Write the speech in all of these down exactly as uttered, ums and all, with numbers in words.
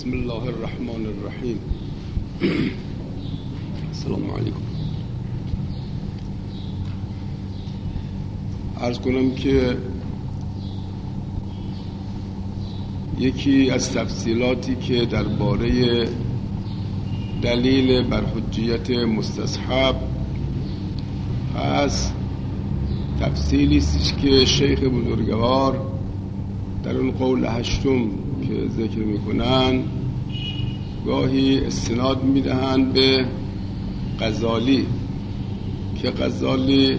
بسم الله الرحمن الرحیم. السلام علیکم. عرض کنم که یکی از تفصیلاتی که درباره دلیل بر حجیت مستصحب هست تفصیلی است که شیخ بزرگوار در اون قول هشتم که ذکر میکنن گاهی استناد میدهند به غزالی که غزالی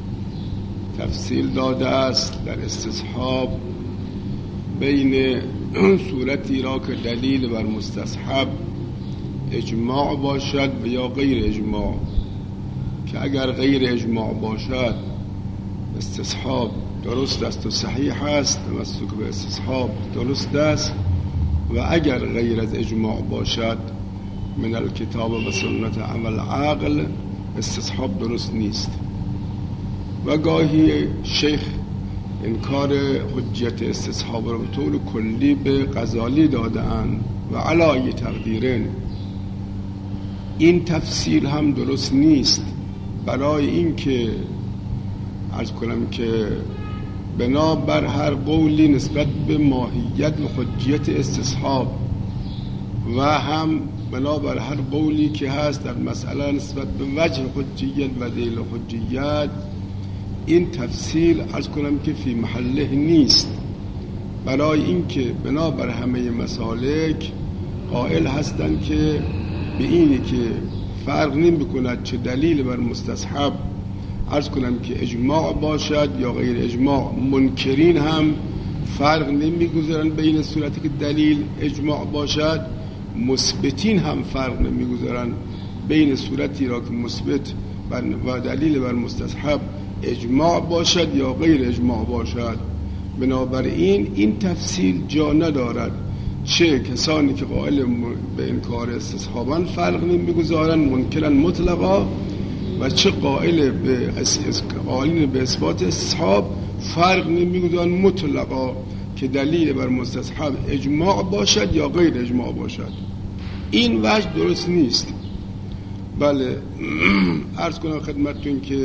تفصیل داده است در استصحاب بین صورتی را که دلیل بر مستصحب اجماع باشد و یا غیر اجماع، که اگر غیر اجماع باشد استصحاب درست است و صحیح است، تمسک به استصحاب درست است، و اگر غیر از اجماع باشد من الکتاب و سنت عمل عقل استصحاب درست نیست. و گاهی شیخ انکار حجیت استصحاب را به طور کلی به غزالی داده‌اند و علای تقدیرین این تفسیر هم درست نیست، برای این که عرض کنم که بنا بر هر قولی نسبت به ماهیت و حجیت استصحاب و هم بنا بر هر قولی که هست در مسئله نسبت به وجه حجیت و دلیل حجیت، این تفصیل عرض کنم که فی محله نیست، برای این که بنا بر همه مسالک قائل هستند که به اینی که فرق نمی کند چه دلیل بر مستصحب عرض کنم که اجماع باشد یا غیر اجماع، منکرین هم فرق نمیگذارن بین صورتی که دلیل اجماع باشد، مثبتین هم فرق نمیگذارن بین صورتی را که مثبت و دلیل بر مستصحب اجماع باشد یا غیر اجماع باشد. بنابراین این تفصیل جا ندارد، چه کسانی که قائل به انکار استصحابن فرق نمیگذارن منکرن مطلقا، و چه قائل به قائلین به اثبات استصحاب فرق نمیگذارن مطلقا که دلیل بر مستصحب اجماع باشد یا غیر اجماع باشد. این وجه درست نیست. بله عرض کنم خدمتتون که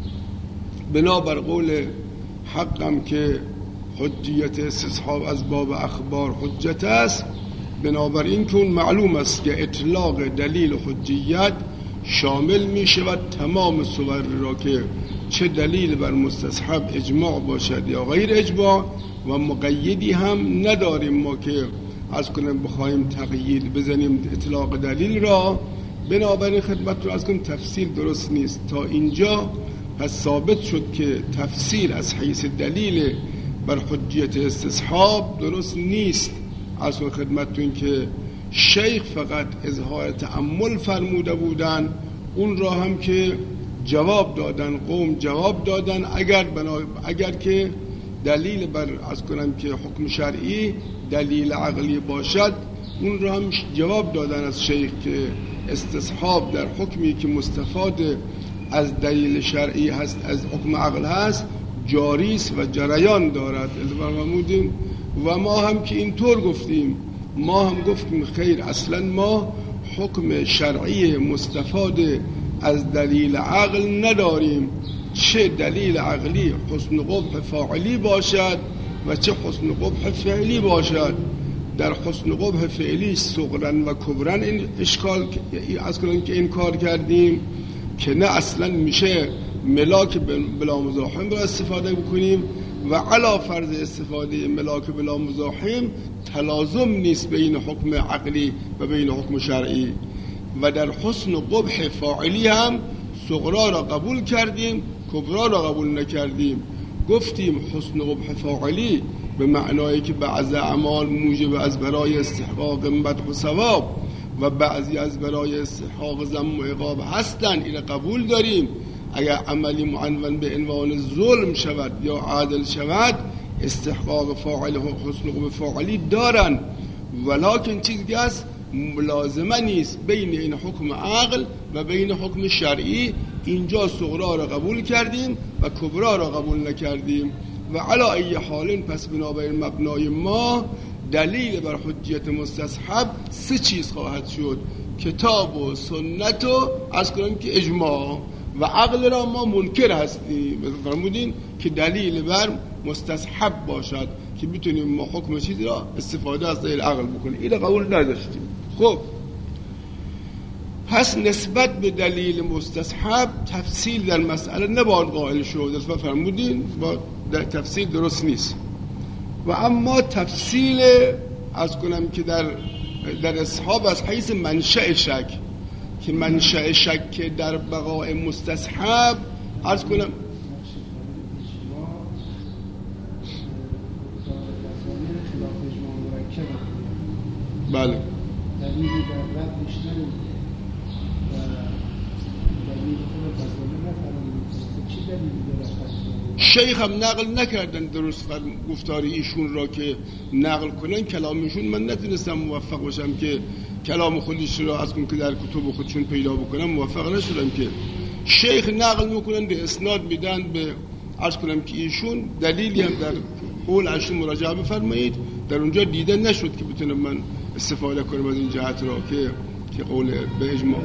بنابر قول حقم که حجیت استصحاب از باب اخبار حجت است، بنابراین که اون معلوم است که اطلاق دلیل حجیت شامل می شود تمام صور را که چه دلیل بر مستصحب اجماع باشد یا غیر اجماع، و مقیدی هم نداریم ما که از کنم بخوایم تقیید بزنیم اطلاق دلیل را. بنابراین خدمت رو از کنم تفصیل درست نیست. تا اینجا پس ثابت شد که تفسیر از حیث دلیل بر حجیت استصحاب درست نیست. از کنم خدمتتون که شیخ فقط اظهار تأمل فرموده بودن، اون را هم که جواب دادن، قوم جواب دادن اگر بنا... اگر که دلیل بر از کنم که حکم شرعی دلیل عقلی باشد، اون را هم جواب دادن از شیخ که استصحاب در حکمی که مستفاد از دلیل شرعی هست، از حکم عقل هست، جاری است و جریان دارد. و ما هم که اینطور گفتیم، ما هم گفتیم خیر، اصلا ما حکم شرعی مستفاد از دلیل عقل نداریم، چه دلیل عقلی حسن قبح فاعلی باشد و چه حسن قبح فعلی باشد. در حسن قبح فعلی صغرن و کبرن این اشکال از کنن که این کار کردیم که نه اصلا میشه ملاک بلا مزاحم را استفاده بکنیم، و علا فرض استفاده ملاک بلا مزاحم تلازم نیست بین حکم عقلی و بین حکم شرعی. و در حسن قبح فاعلی هم صغرا را قبول کردیم، کبرا را قبول نکردیم. گفتیم حسن قبح فاعلی به معنایی که بعض اعمال موجب از برای استحقاق مدح و ثواب و بعضی از برای استحقاق ذم و عقاب هستن، این قبول داریم. اگر عملی معنون به عنوان ظلم شود یا عادل شود، استحقاق فاعل و حسن قبح فاعلی دارن، ولکن چیزی است ملازمه نیست بین این حکم عقل و بین حکم شرعی. اینجا صغرا را قبول کردیم و کبرا را قبول نکردیم. و علی ای حال پس بنابراین مبنای ما دلیل بر حجیت مستصحب سه چیز خواهد شد: کتاب و سنت و از کنم که اجماع و عقل را ما منکر هستیم. فرمودین که دلیل بر مستصحب باشد که بتونیم ما حکم چیزی را استفاده از دلیل عقل بکنیم. این قبول نداشتیم. خب پس نسبت به دلیل مستصحب تفصیل در مسئله نباید قائل شد. و فرمودین با تفصیل درست نیست. و اما تفصیل از کنم که در در اصحاب از حیث منشأ شک، که منشأ شک در بقاء مستصحب عرض کنم بله دلیلی در ردش نمید و دلیل خود تصالی نفرمید. چی دلیلی در ردش؟ شیخ هم نقل نکردن درست گفتار ایشون را که نقل کنن کلامشون. من نتونستم موفق باشم که کلام خودش را از اون که در کتب خودشون پیدا بکنم، موفق نشدم. که شیخ نقل میکنن به اسناد میدن به عرض کنم که ایشون دلیلی هم در قول اشون مراجعه بفرمایید، در اونجا دیده نشد که بتونم من استفاده کنم از این جهت را که که قول به اجماع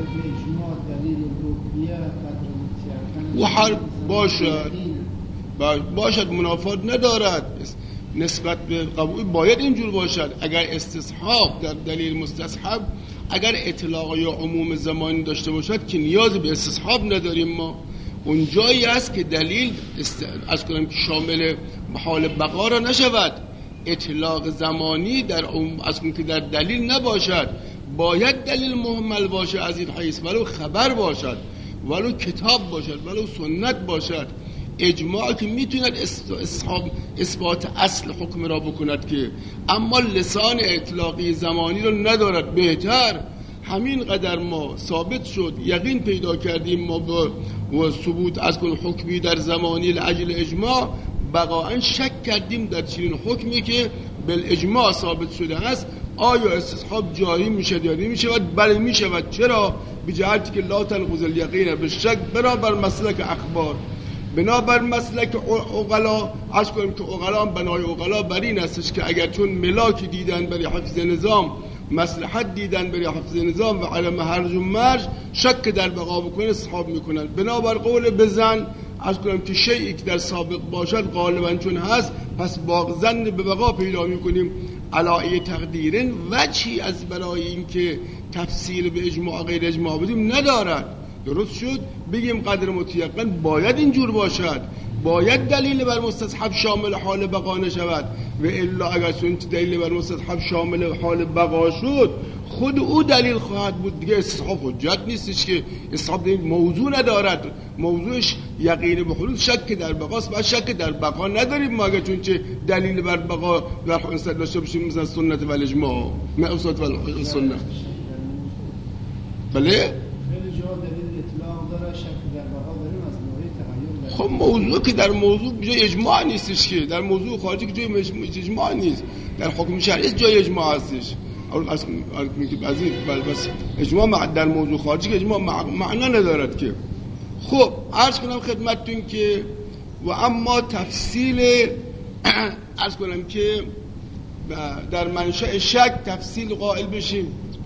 و هر باشد باشد منافات ندارد نسبت به قبول. باید اینجور باشد. اگر استصحاب در دلیل مستصحب اگر اطلاق یا عموم زمانی داشته باشد که نیاز به استصحاب نداریم. ما اون جایی است که دلیل است... از کنم که شامل محال بقا را نشود. اطلاق زمانی در عموم از کنم که در دلیل نباشد. باید دلیل مهمل باشه از این حیث، ولو خبر باشد، ولو کتاب باشد، ولو سنت باشد. اجماع که میتوند اصحاب اثبات اصل حکم را بکند که، اما لسان اطلاقی زمانی را ندارد. بهتر همین قدر ما ثابت شد یقین پیدا کردیم ما با و ثبوت از کن حکمی در زمانی لعجل اجماع، بقاعا شک کردیم در چنین حکمی که بالاجماع ثابت شده است آیا استصحاب جاری میشد یا نمیشود؟ بله میشود. چرا؟ به جهتی که لا تنقض الیقین بالشک، بنابر مسلک اخبار، بنابر مسلک عقلا. عرض کنیم که عقلا بنای عقلا بر این استش که اگر چون ملاکی دیدن برای حفظ نظام، مصلحت دیدن برای حفظ نظام و علم هرج و مرج، شک در بقا بکنه استصحاب میکنن. بنابر قول بزن عرض کنیم که شیئی که در سابق باشد غالبا چون هست، پس با ظن به بقا پیدا میکنیم. علایه تقدیرن وجهی از برای این که تفصیل به اجماع غیر اجماع بدیم ندارد. درست شد بگیم قدر متیقن باید اینجور باشد، باید دلیل بر مستصحب شامل حال بقا نشود. و الا اگر چون دلیل بر مستصحب شامل حال بقا شد، خود او دلیل خواهد بود دیگه. استصحاب حجت نیستش که استصحاب موضوع ندارد. موضوعش یقین به حدود شک در بقاست و شک در بقا نداریم ما اگر چون چه دلیل بر بقا در حسن داشته باشیم مثلا سنت و اجماع معصومت و سنت. بله خب موضوع که در موضوع جای اجماع نیستش، که در موضوع خارجی که جای اجماع نیست، در حکم شرعی جای اجماع هستش. از این بس اجماع در موضوع خارجی که اجماع معنا ندارد که. خب عرض کنم خدمتتون که و اما تفصیل عرض کنم که در منشأ شک تفصیل قائل بشیم.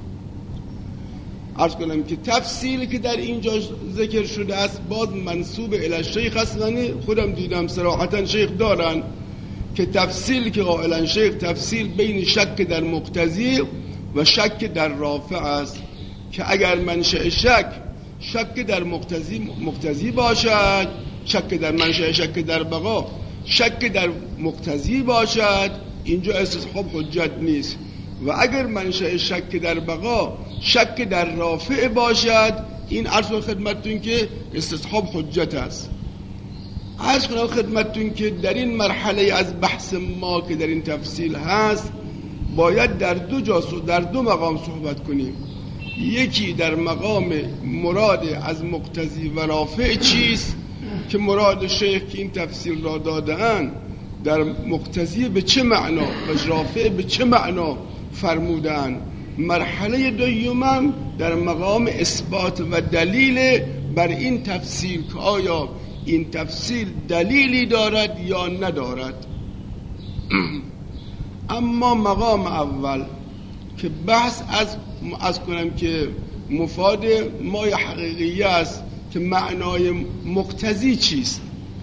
عرض کنم که تفصیلی که در اینجا ذکر شده است باز منسوب الی شیخ است. خودم دیدم صراحتا شیخ دارن که تفصیل که قائلن شیخ تفصیل بین شک در مقتضی و شک در رافع است، که اگر منشأ شک شک در مقتضی مقتضی باشد، شک در منشأ شک در بقا شک در مقتضی باشد، اینجا استصحاب حجت نیست. و اگر منشأ شک در بقا شک در رافع باشد، این عرض خدمتتون که استصحاب حجت است. عرض کنم خدمتتون که در این مرحله از بحث ما که در این تفصیل هست باید در دو جا در دو مقام صحبت کنیم. یکی در مقام مراد از مقتضی و رافع چیست، که مراد شیخ که این تفصیل را دادن در مقتضی به چه معنا و رافع به چه معنا فرمودن. مرحله دومم در مقام اثبات و دلیل بر این تفصیل که آیا این تفصیل دلیلی دارد یا ندارد. اما مقام اول که بحث از از کنم که مفاد مای حقیقی است که معنای مقتضی چیست.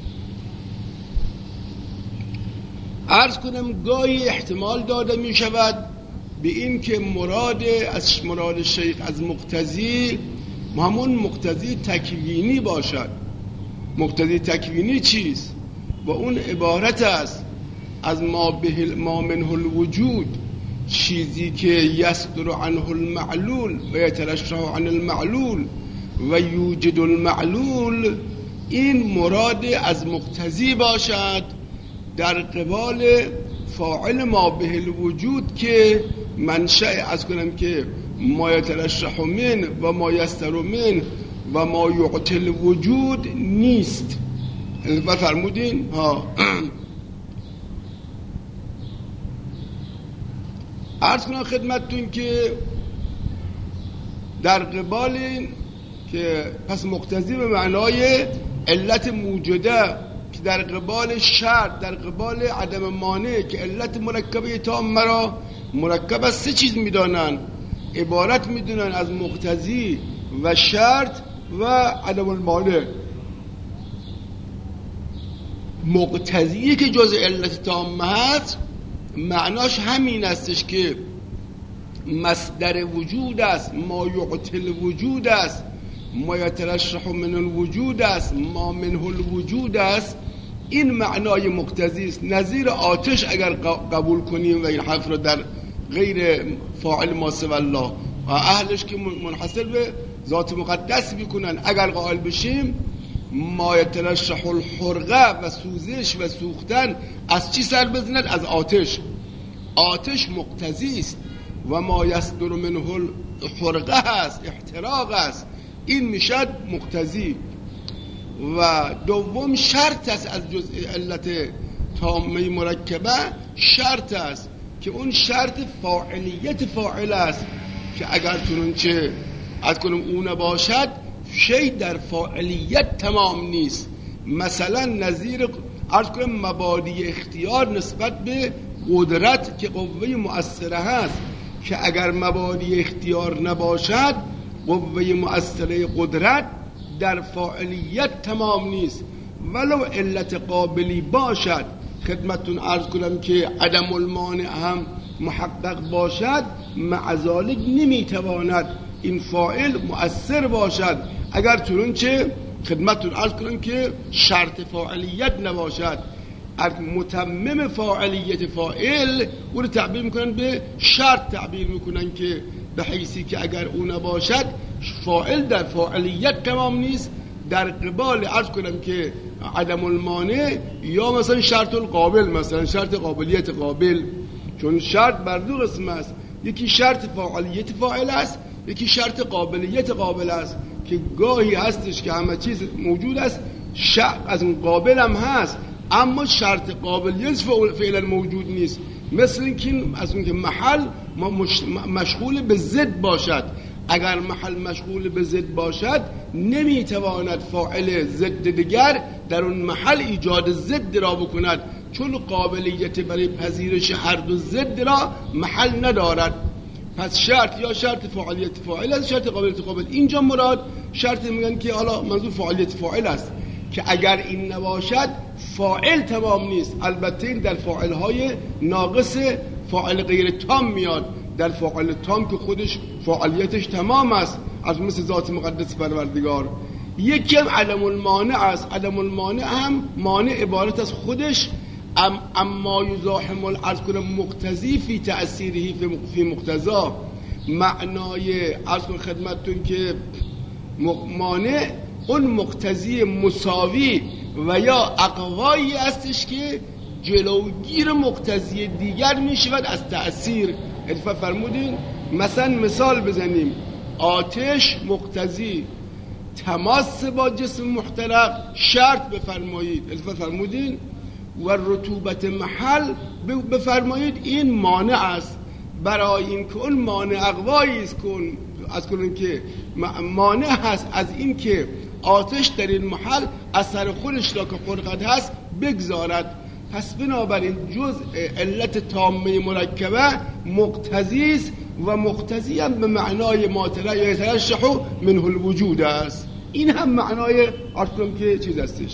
عرض کنم گاهی احتمال داده می شود به این که مراد از مراد شیخ از مقتضی همون مقتضی تکوینی باشد. مقتضی تکوینی چیست؟ و اون عبارت است از ما به ما منه الوجود، چیزی که یصدر عنه المعلول و یترشح عن المعلول و یوجد المعلول. این مراد از مقتضی باشد در قبال فاعل ما به الوجود که منشأ از کنم که ما یترشح من و ما یستر من و ما یعطی الوجود نیست. و فرمودین ها عرض کنم خدمتتون که در قبال این که پس مقتضی به معنای علت موجوده که در قبال شرط، در قبال عدم مانع که علت مرکبه تام مرا مرکب از سه چیز میدانن، عبارت میدونن از مقتضی و شرط و عدم المانع. مقتضی که جز علت تام هست معناش همین استش که مصدر وجود است، ما یعطی الوجود است، ما یترشح من الوجود است، ما منه الوجود است. این معنای مقتضی است. نظیر آتش اگر قبول کنیم و این حرف رو در غیر فاعل ما سوی الله و اهلش که منحصر به ذات مقدس بکنن اگر قائل بشیم، ما یترشح الحرقه و سوزش و سوختن از چی سر بزند؟ از آتش. آتش مقتضی است و ما یصدر منه الحرقه است، احتراق است. این میشد مقتضی. و دوم شرط است از جزء علت تامه مرکبه، شرط است که اون شرط فاعلیت فاعل است که اگر چنانچه از کنم اون باشد شی در فاعلیت تمام نیست. مثلا نظیر عرض کنم مبادی اختیار نسبت به قدرت که قوه مؤثره هست که اگر مبادی اختیار نباشد قوه مؤثره قدرت در فاعلیت تمام نیست. ولو علت قابلی باشد خدمتون عرض کنم که عدم المانع هم محقق باشد، مع ذلک نمیتواند این فاعل مؤثر باشد اگر چنانچه خدمتون عرض کنم که شرط فاعلیت نباشد. از متمم فاعلیت فاعل او رو تعبیر میکنن به شرط، تعبیر میکنن که به حیثی که اگر او نباشد فاعل در فاعلیت تمام نیست. در قبال عرض کنم که عدم المانع یا مثلا شرط القابل، مثلا شرط قابلیت قابل، چون شرط بر دو قسم است، یکی شرط فاعلیت فاعل است، یکی شرط قابلیت قابل است که گاهی هستش که همه چیز موجود است، شرط از اون قابل هم هست اما شرط قابلیت فعلا موجود نیست. مثل اینکه از اون که محل مشغول به ضد باشد، اگر محل مشغول به ضد باشد نمیتواند فاعل ضد دیگر در اون محل ایجاد ضد را بکند، چون قابلیت برای پذیرش هر دو ضد را محل ندارد. پس شرط یا شرط فاعلیت فاعل است، شرط قابلیت قابل. اینجا مراد شرط میگن که حالا منظور فاعلیت فاعل است که اگر این نباشد فاعل تمام نیست. البته این در فاعل های ناقص فاعل غیر تام میاد، در فاعل تام که خودش فاعلیتش تمام است از مثل ذات مقدس پروردگار. یکی هم عدم المانع است. عدم المانع هم مانع عبارت از خودش ام اما یزاحم العرض کنم مقتضی فی تأثیره فی مقتضا. معنای عرض کنم خدمتتون که مانع اون مقتضی مساوی و یا اقوایی استش که جلوگیر مقتضی دیگر می شود از تأثیر. الفا فرمودین مثلا مثال بزنیم، آتش مقتضی، تماس با جسم محترق شرط بفرمایید. الفا فرمودین و رطوبت محل بفرمایید این مانع است. برای این که اون مانع اقوایی است کن از کنون که مانع هست از این که آتش در این محل اثر خودش را که خلقت هست بگذارد. پس بنابراین جزء علت تامه مرکبه مقتضی است و مقتضی هم به معنای ما یترشح منه الوجود است. این هم معنای عرض کنم که چیز هستش.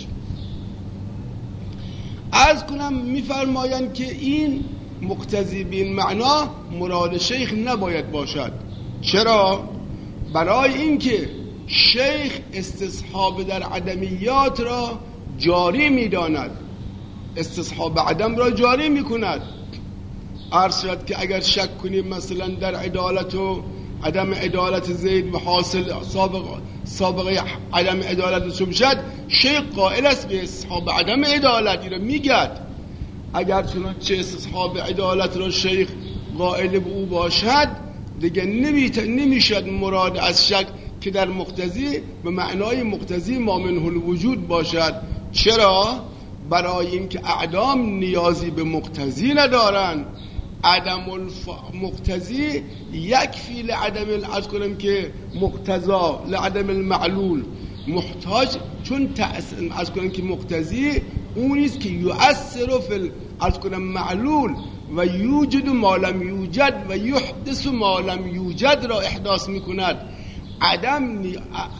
عرض کنم میفرمایند که این مقتضی به این معنا مراد شیخ نباید باشد. چرا؟ برای اینکه شیخ استصحاب در عدمیات را جاری میداند، استصحاب عدم را جاری میکند. عرض شد که اگر شک کنیم مثلا در عدالت و عدم عدالت زید و حاصل سابق سابقه عدم عدالت شب شد، شیخ قائل است به استصحاب عدم عدالت را میگد. اگر چنانچه استصحاب عدالت را شیخ قائل به او باشد، دیگه نمیشد مراد از شک که در مقتضی به معنای مقتضی ما منه الوجود باشد. چرا؟ برای اینکه اعدام نیازی به مقتضی ندارن. عدم الف... مقتضی یک فیل عدم العرض کنم که مقتضا لعدم المعلول محتاج، چون تأثیر عرض کنم که مقتضی اونیست که یؤثر فی عرض کنم معلول و یوجد ما لم یوجد و یحدث ما لم یوجد را احداث میکند. عدم نی...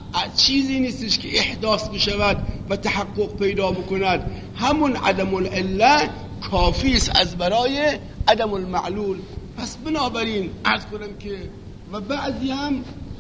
چیزی نیستش که احداث بشود و تحقق پیدا بکند. همون عدم العله کافی است از برای عدم المعلول. پس بنابراین عرض کنم که و بعضی هم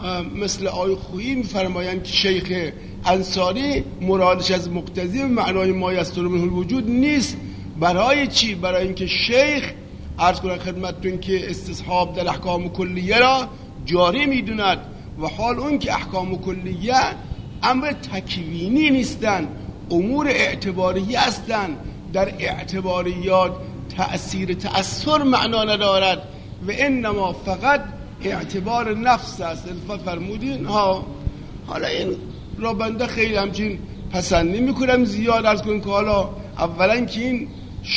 مثل آی خویی میفرمایند که شیخ انصاری مرادش از مقتضی و معنای ما یستر منه الوجود نیست. برای چی؟ برای اینکه شیخ عرض کنم خدمتتون که استصحاب در احکام کلیه را جاری میدوند و حال اون که احکام کلیه امر تکوینی نیستن، امور اعتباری هستن. در اعتباریات تأثیر تأثر معنا ندارد و انما فقط اعتبار نفس است. الفا فرمودین ها. حالا این را بنده خیلی همچین پسند نمی کنم زیاد از کنم که حالا اولا که این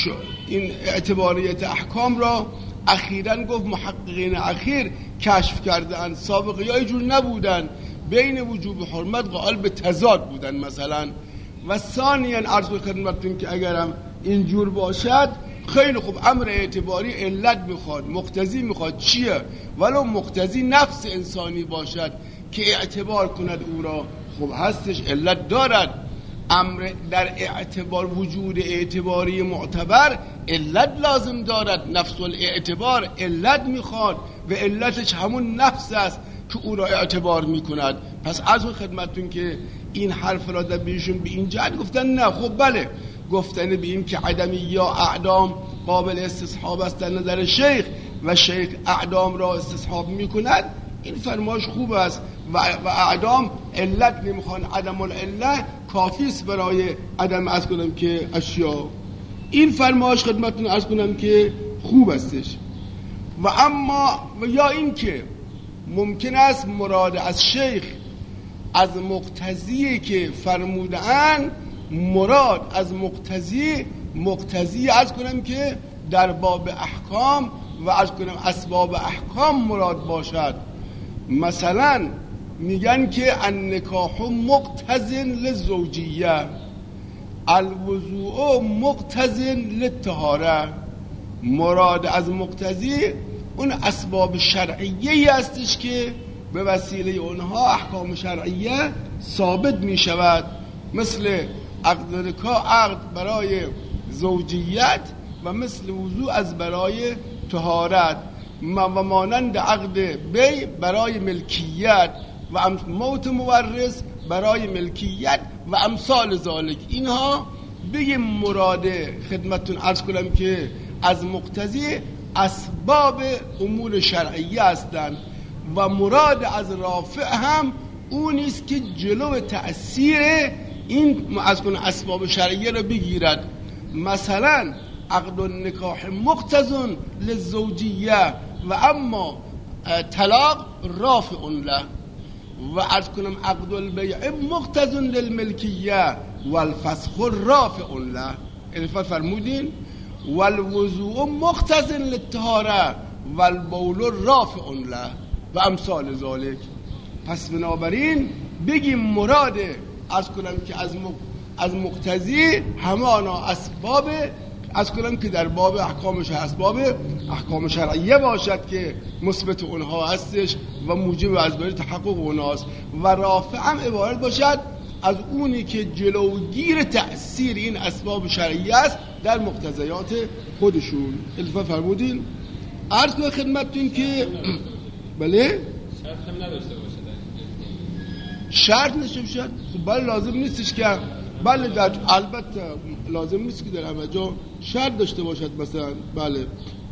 این اعتباریت احکام را اخیراً گفت محققین اخیر کشف کردن، سابقی های جور نبودن، بین وجوب حرمت قائل به تضاد بودن مثلا. و ثانیاً عرض خدمتتون که اگرم اینجور باشد خیلی خوب امر اعتباری علت میخواد، مقتضی میخواد. چیه؟ ولو مقتضی نفس انسانی باشد که اعتبار کند او را، خب هستش، علت دارد. امر در اعتبار وجود اعتباری معتبر علت لازم دارد. نفس الاعتبار علت میخواد و علتش همون نفس است که او را اعتبار میکند. پس از خدمتتون که این حرف را در بیشون به این جهت گفتن نه. خب بله، گفتن به این که عدمی یا اعدام قابل استصحاب است در نظر شیخ و شیخ اعدام را استصحاب میکند، این فرمایش خوب است و اعدام علت نمیخوان. عدم العله کافی است برای عدم از کنم که اشیا. این فرمایش خدمتتون عرض کنم که خوب استش. و اما یا این که ممکن است مراد از شیخ از مقتضی که فرمودن، مراد از مقتضی مقتضی عرض کنم که در باب احکام و عرض کنم اسباب احکام مراد باشد. مثلا میگن که النکاح مقتض للزوجیه، الوضوء مقتض للطهاره. مراد از مقتضی اون اسباب شرعیه هستش که به وسیله اونها احکام شرعیه ثابت می شود، مثل عقد نکاح عقد برای زوجیت و مثل وضوء از برای طهارت و مانند عقد بی برای ملکیت و موت مورث برای ملکیت و امثال ذالک. اینها بگیم مراد خدمتتون عرض کنم که از مقتضی اسباب امور شرعیه هستند و مراد از رافع هم اونیست که جلو تأثیر این از کنه اسباب شرعیه رو بگیرد. مثلا عقد النکاح مقتض للزوجیه و اما طلاق رافع له، و عرض کنم عقد البیع مقتض للملکیه و الفسخ رافع له. الفا فرمودین و الوضوء مقتض للطهاره و البول رافع له و امثال ذالک. پس بنابراین بگیم مراد از کنم که از از مقتضی همانا اسباب از کنم که در باب احکامش هست، باب احکام شرعیه باشد که مثبت اونها هستش و موجب از بری تحقق اونهاست، و رافع هم عبارت باشد از اونی که جلوگیر تأثیر این اسباب شرعیه است در مقتضیات خودشون. التفات فرمودین. عرض کنم خدمتتون که بله شرط هم نداشته باشه، شرط نشه باشد، خب بله لازم نیستش که بله در البته لازم نیست که در همه جا شرط داشته باشد مثلا. بله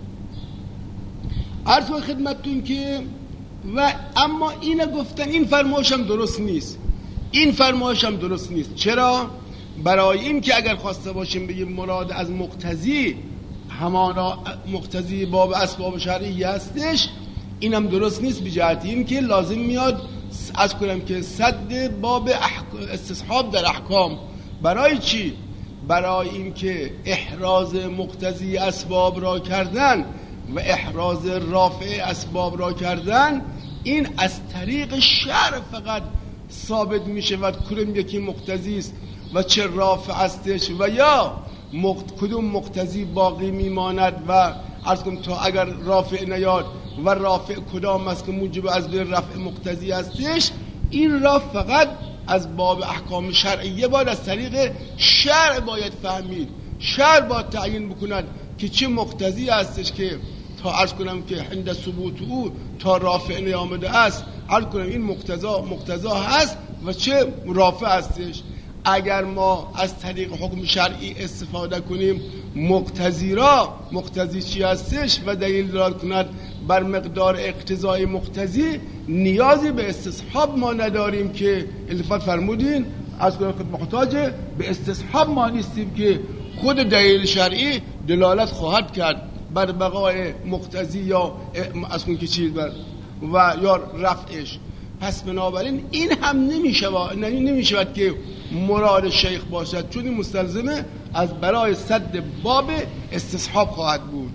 عرض کنم خدمتتون که و اما اینه گفتن این فرمایش هم درست نیست، این فرمایش هم درست نیست. چرا؟ برای این که اگر خواسته باشیم بگیم مراد از مقتضی همانا مقتضی باب اسباب شرعی هستش، این هم درست نیست، به جهت این که لازم میاد از کنم که صد باب استصحاب در احکام. برای چی؟ برای این که احراز مقتضی اسباب را کردن و احراز رافع اسباب را کردن این از طریق شرع فقط ثابت میشه و کدوم یکی مقتضی است و چه رافع استش و یا مقت... کدوم مقتضی باقی میماند و عرض کنم تا اگر رافع نیاد و رافع کدام است که موجب از بر رفع مقتضی استش. این را فقط از باب احکام شرعیه باید از طریق شرع باید فهمید، شرع باید تعیین بکند که چه مقتضی هستش که تا عرض کنم که عند ثبوت او تا رافع نیامده است، عرض کنم این مقتضا مقتضا هست و چه رافع هستش. اگر ما از طریق حکم شرعی استفاده کنیم مقتضی را مقتضی چی هستش و دلیل دار کند بر مقدار اقتضای مقتضی، نیازی به استصحاب ما نداریم که التفات فرمودین از کنم خود محتاج به استصحاب ما نیستیم که خود دلیل شرعی دلالت خواهد کرد بر بقای مقتضی یا از اون که چیز بر و یا رفعش. پس بنابراین این هم نمیشود نمیشود که مراد شیخ باشد، چون این مستلزمه از برای صد باب استصحاب خواهد بود.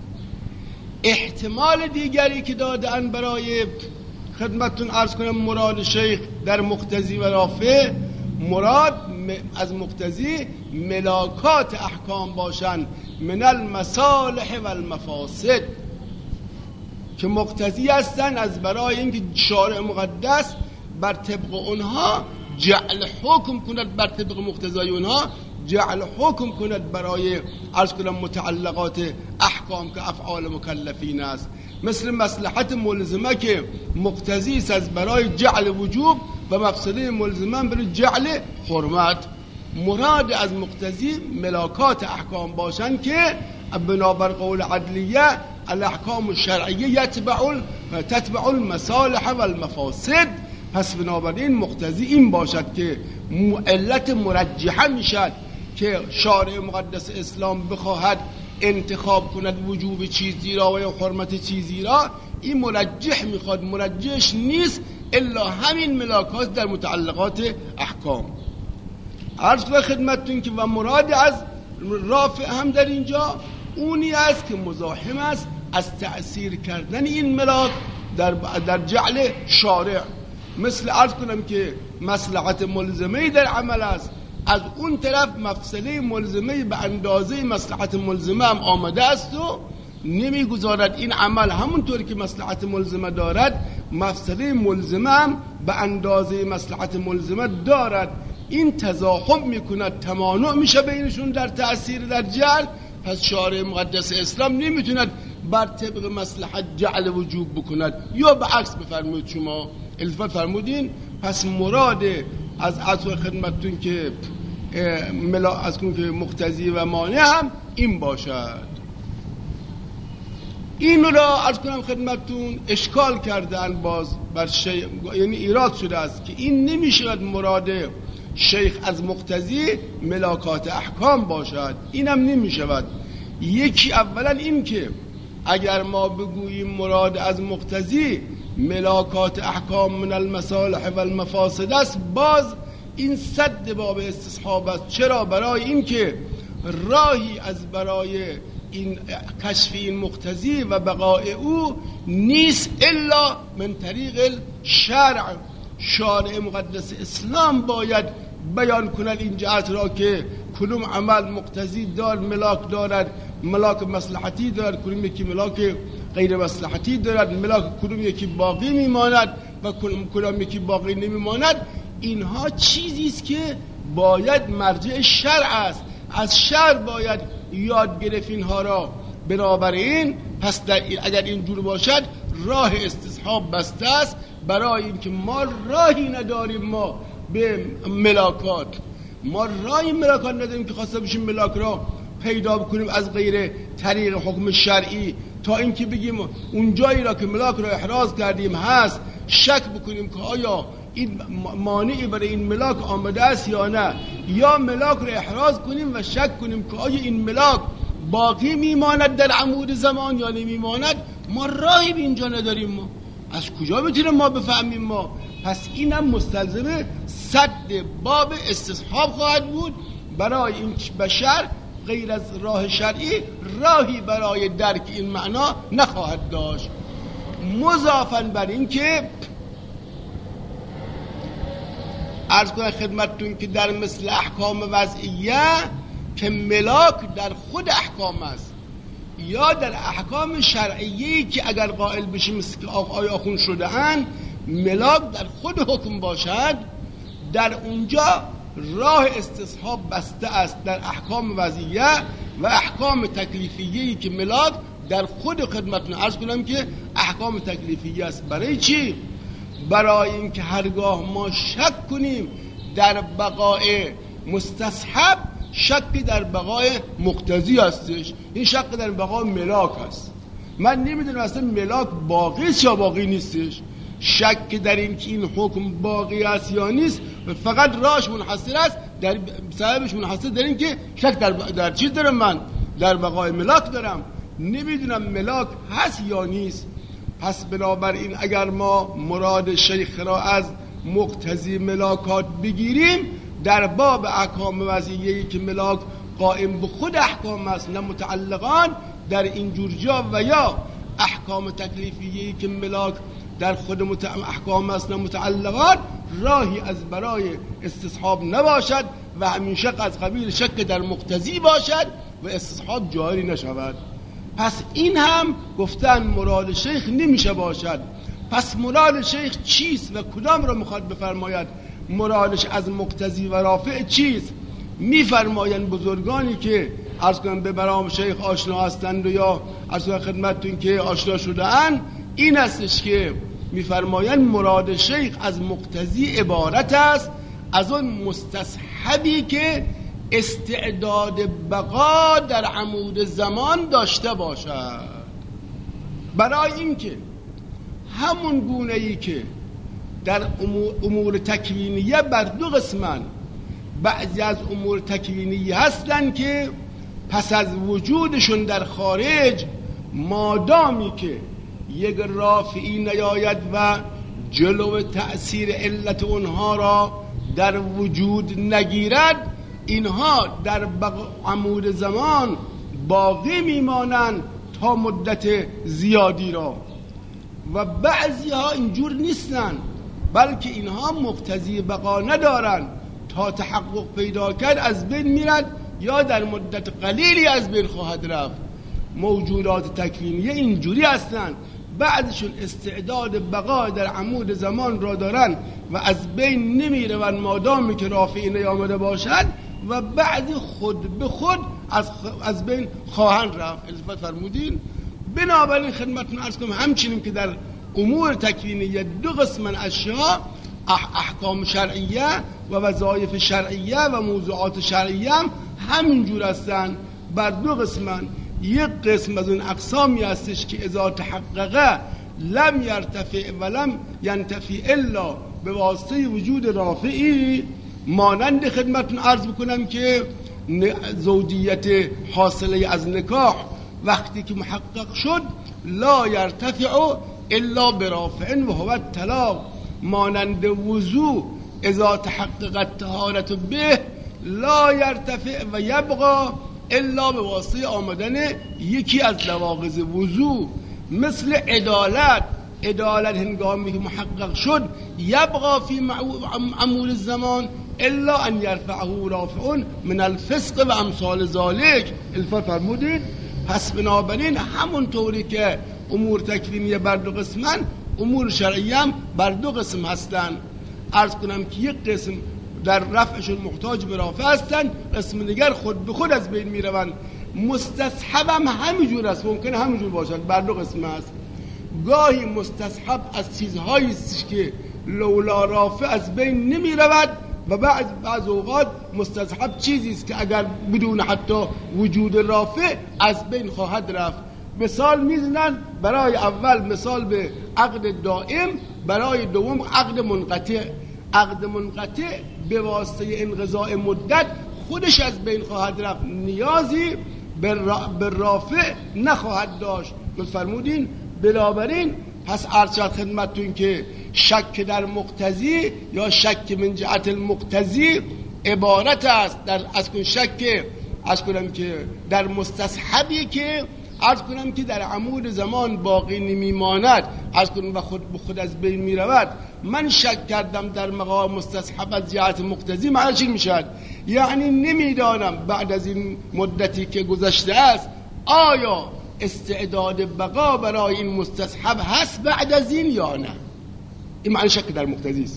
احتمال دیگری که دادن برای خدمتتون عرض کنم مراد شیخ در مقتضی و رافع، مراد از مقتضی ملاکات احکام باشند من المصالح و المفاسد، که مقتضی هستن از برای اینکه شارع مقدس بر طبق اونها جعل حکم کند، بر طبق مقتضای اونها جعل حکم کند برای عرض کنم متعلقات احکام که افعال مکلفین است، مثل مصلحت ملزمه که مقتضی است از برای جعل وجوب و مفسده ملزمه برای جعل حرمت. مراد از مقتضی ملاکات احکام باشند که بنابر قول عدلیه الاحکام الشرعیه یتبع تتبع المصالح و المفاسد. پس بنابراین مقتضی این باشد که علت مرجحه میشد که شارع مقدس اسلام بخواهد انتخاب کند وجوب چیزی را و یا حرمت چیزی را، این مرجح میخواد، مرجحش نیست الا همین ملاکات در متعلقات احکام. عرض به خدمتتون که و مراد از رافع هم در اینجا اونی است که مزاحم است از تأثیر کردن این ملاک در, در جعل شارع، مثل عرض کنم که مصلحت ملزمه در عمل است، از اون طرف مفسده ملزمه به اندازه مصلحت ملزمه هم آمده است و نمیگذارد این عمل همونطور که مصلحت ملزمه دارد مفسده ملزمه هم به اندازه مصلحت ملزمه دارد. این تضاهم میکند، تمانع میشه بینشون در تأثیر در جعل. پس شارع مقدس اسلام نمیتوند بر طبق مصلحت جعل وجوب بکند یا به عکس بفرمایید. شما التفات فرمودین. پس مراد از عطف خدمتتون که ملا از کن که مقتضی و مانع هم این باشد. این را از کنم خدمتتون اشکال کردن باز بر شیخ، یعنی ایراد شده است که این نمیشود مراد شیخ از مقتضی ملاکات احکام باشد، اینم نمیشود. یکی اولا این که اگر ما بگوییم مراد از مقتضی ملاکات احکام من المصالح و المفاسد است، باز این صد باب استصحاب است. چرا؟ برای این که راهی از برای این کشف این مقتضی و بقای او نیست الا من طریق شرع. شارع مقدس اسلام باید بیان کنند این جهت را که کدوم عمل مقتضی دار ملاک دارد، ملاک مصلحتی دارد، کدوم یکی ملاک غیر مصلحتی دارد، ملاک کدوم یکی باقی میماند و کدوم یکی باقی نمیماند. اینها چیزی است که باید مرجع شرع است، از شرع باید یاد گرفت اینها را. بنابراین پس در اگر اینجور باشد راه استصحاب بسته است، برای اینکه ما راهی نداریم ما به ملاکات، ما راهی ملاکات نداریم که خواسته بشیم ملاک را پیدا بکنیم از غیر طریق حکم شرعی، تا اینکه بگیم اون جایی را که ملاک را احراز کردیم هست شک بکنیم که آیا این مانعی برای این ملاک آمده است یا نه، یا ملاک را احراز کنیم و شک کنیم که آیا این ملاک باقی میماند در عمود زمان یا نمیماند. ما راهی به اینجا نداریم، ما از کجا میتونیم ما بفهمیم ما؟ پس اینم مستلزم سد باب استصحاب خواهد بود برای این بشر. غیر از راه شرعی راهی برای درک این معنا نخواهد داشت. مضافاً بر این که عرض کنم خدمتتون که در مثل احکام وضعیه که ملاک در خود احکام است، یا در احکام شرعیه‌ای که اگر قائل بشیم مثل که آقای آخون شده اند ملاک در خود حکم باشد، در اونجا راه استصحاب بسته است در احکام وضعیه و احکام تکلیفیه‌ای که ملاک در خود خدمتتون عرض کنم که احکام تکلیفیه است. برای چی؟ برای اینکه هرگاه ما شک کنیم در بقای مستصحب، شک در بقای مقتضی هستش، این شک در بقای ملاک هست. من نمیدونم اصلا ملاک باقی است یا باقی نیستش. شک در این که این حکم باقی است یا نیست فقط راش منحصر است، در سببش منحصر در این که شک در, در چیز دارم، من در بقای ملاک دارم، نمیدونم ملاک هست یا نیست. پس بنابراین اگر ما مراد شیخ را از مقتضی ملاکات بگیریم، در باب احکام وضعیه‌ای که ملاک قائم به خود احکام است نه متعلقان، در این جور جا و یا احکام تکلیفیه‌ای که ملاک در خود احکام است نه متعلقان، راهی از برای استصحاب نباشد و همیشه از قبیل شک در مقتضی باشد و استصحاب جاری نشود. پس این هم گفتن مراد شیخ نمیشه باشد. پس مراد شیخ چیست و کدام را میخواد بفرماید؟ مرادش از مقتضی و رافع چیست؟ میفرمایند بزرگانی که عرض کنم به برام شیخ آشنا هستند و یا عرض کنم خدمتتون که آشنا شده اند، این استش که میفرمایند مراد شیخ از مقتضی عبارت است از اون مستصحبی که استعداد بقا در عمود زمان داشته باشد. برای اینکه همون گونه ای که در امور تکوینیه بر دو قسمن، بعضی از امور تکوینیه هستن که پس از وجودشون در خارج مادامی که یک رافعی نیاید و جلو تأثیر علت اونها را در وجود نگیرد، اینها در عمود زمان باقی میمانند تا مدت زیادی را. و بعضی ها اینجور نیستن، بلکه اینها مقتضی بقا ندارن، تا تحقق پیدا کرد از بین میرد یا در مدت قلیلی از بین خواهد رفت. موجودات تکوینیه اینجوری هستن، بعضشون استعداد بقا در عمود زمان را دارن و از بین نمیروند مادامی که رافعی نیامده باشد، و بعد خود به خود از, از بین خواهند رفت. التفات فرمودین. بنابراین خدمتتون عرض کنم همچنین که در امور تکوینیه دو قسم اشیاء، احکام شرعیه و وظایف شرعیه و موضوعات شرعیه هم همینجور هستن، بر دو قسمن. یک قسم از اون اقسامی هستش که اذا تحققه لم یرتفع و لم ینتفی الا به واسطه وجود رافعی، مانند خدمتتون عرض بکنم که زوجیت حاصله از نکاح وقتی که محقق شد لا یرتفع الا برافع و هو الطلاق، مانند وضوع اذا تحققت طهارت به لا یرتفع و یبقى الا به واسطه آمدن یکی از لواغز وضوع. مثل عدالت، عدالت هنگامی که محقق شد یبقى فی عمود الزمان الا ان یرفعه رافعون من الفسق و امثال ذالک. الفا فرمودید پس بنابراین همون طوری که امور تکوینی بر دو قسمن، امور شرعی هم بر دو قسم هستن. عرض کنم که یک قسم در رفعشون محتاج به رافع هستن، قسم دیگر خود به خود از بین میروند. مستصحب هم همینجور است، ممکنه همینجور باشد، بر دو قسم است. گاهی مستصحب از چیزهایی است که لولا رافع از بین نمی رود و بعض بعض اوقات مستصحب چیزی است که اگر بدون حتی وجود رافع از بین خواهد رفت. مثال میزنن برای اول مثال به عقد دائم، برای دوم عقد منقطع. عقد منقطع به واسطه انقضاء مدت خودش از بین خواهد رفت، نیازی به رافع نخواهد داشت. فرمودین بنابراین پس عرض شد خدمتتون که شک در مقتضی یا شک من جهت المقتضی عبارت است در از کن شک از کنم که در مستصحبی که از کنم که در عمود زمان باقی نمیماند، از کنم و خود به خود از بین می رود. من شک کردم در مقام مستصحب از جهت مقتضی، معنی چی میشد؟ یعنی نمیدانم بعد از این مدتی که گذشته است آیا استعداد بقا برای این مستصحب هست بعد از این یا نه. این معنی شک در مقتضی است.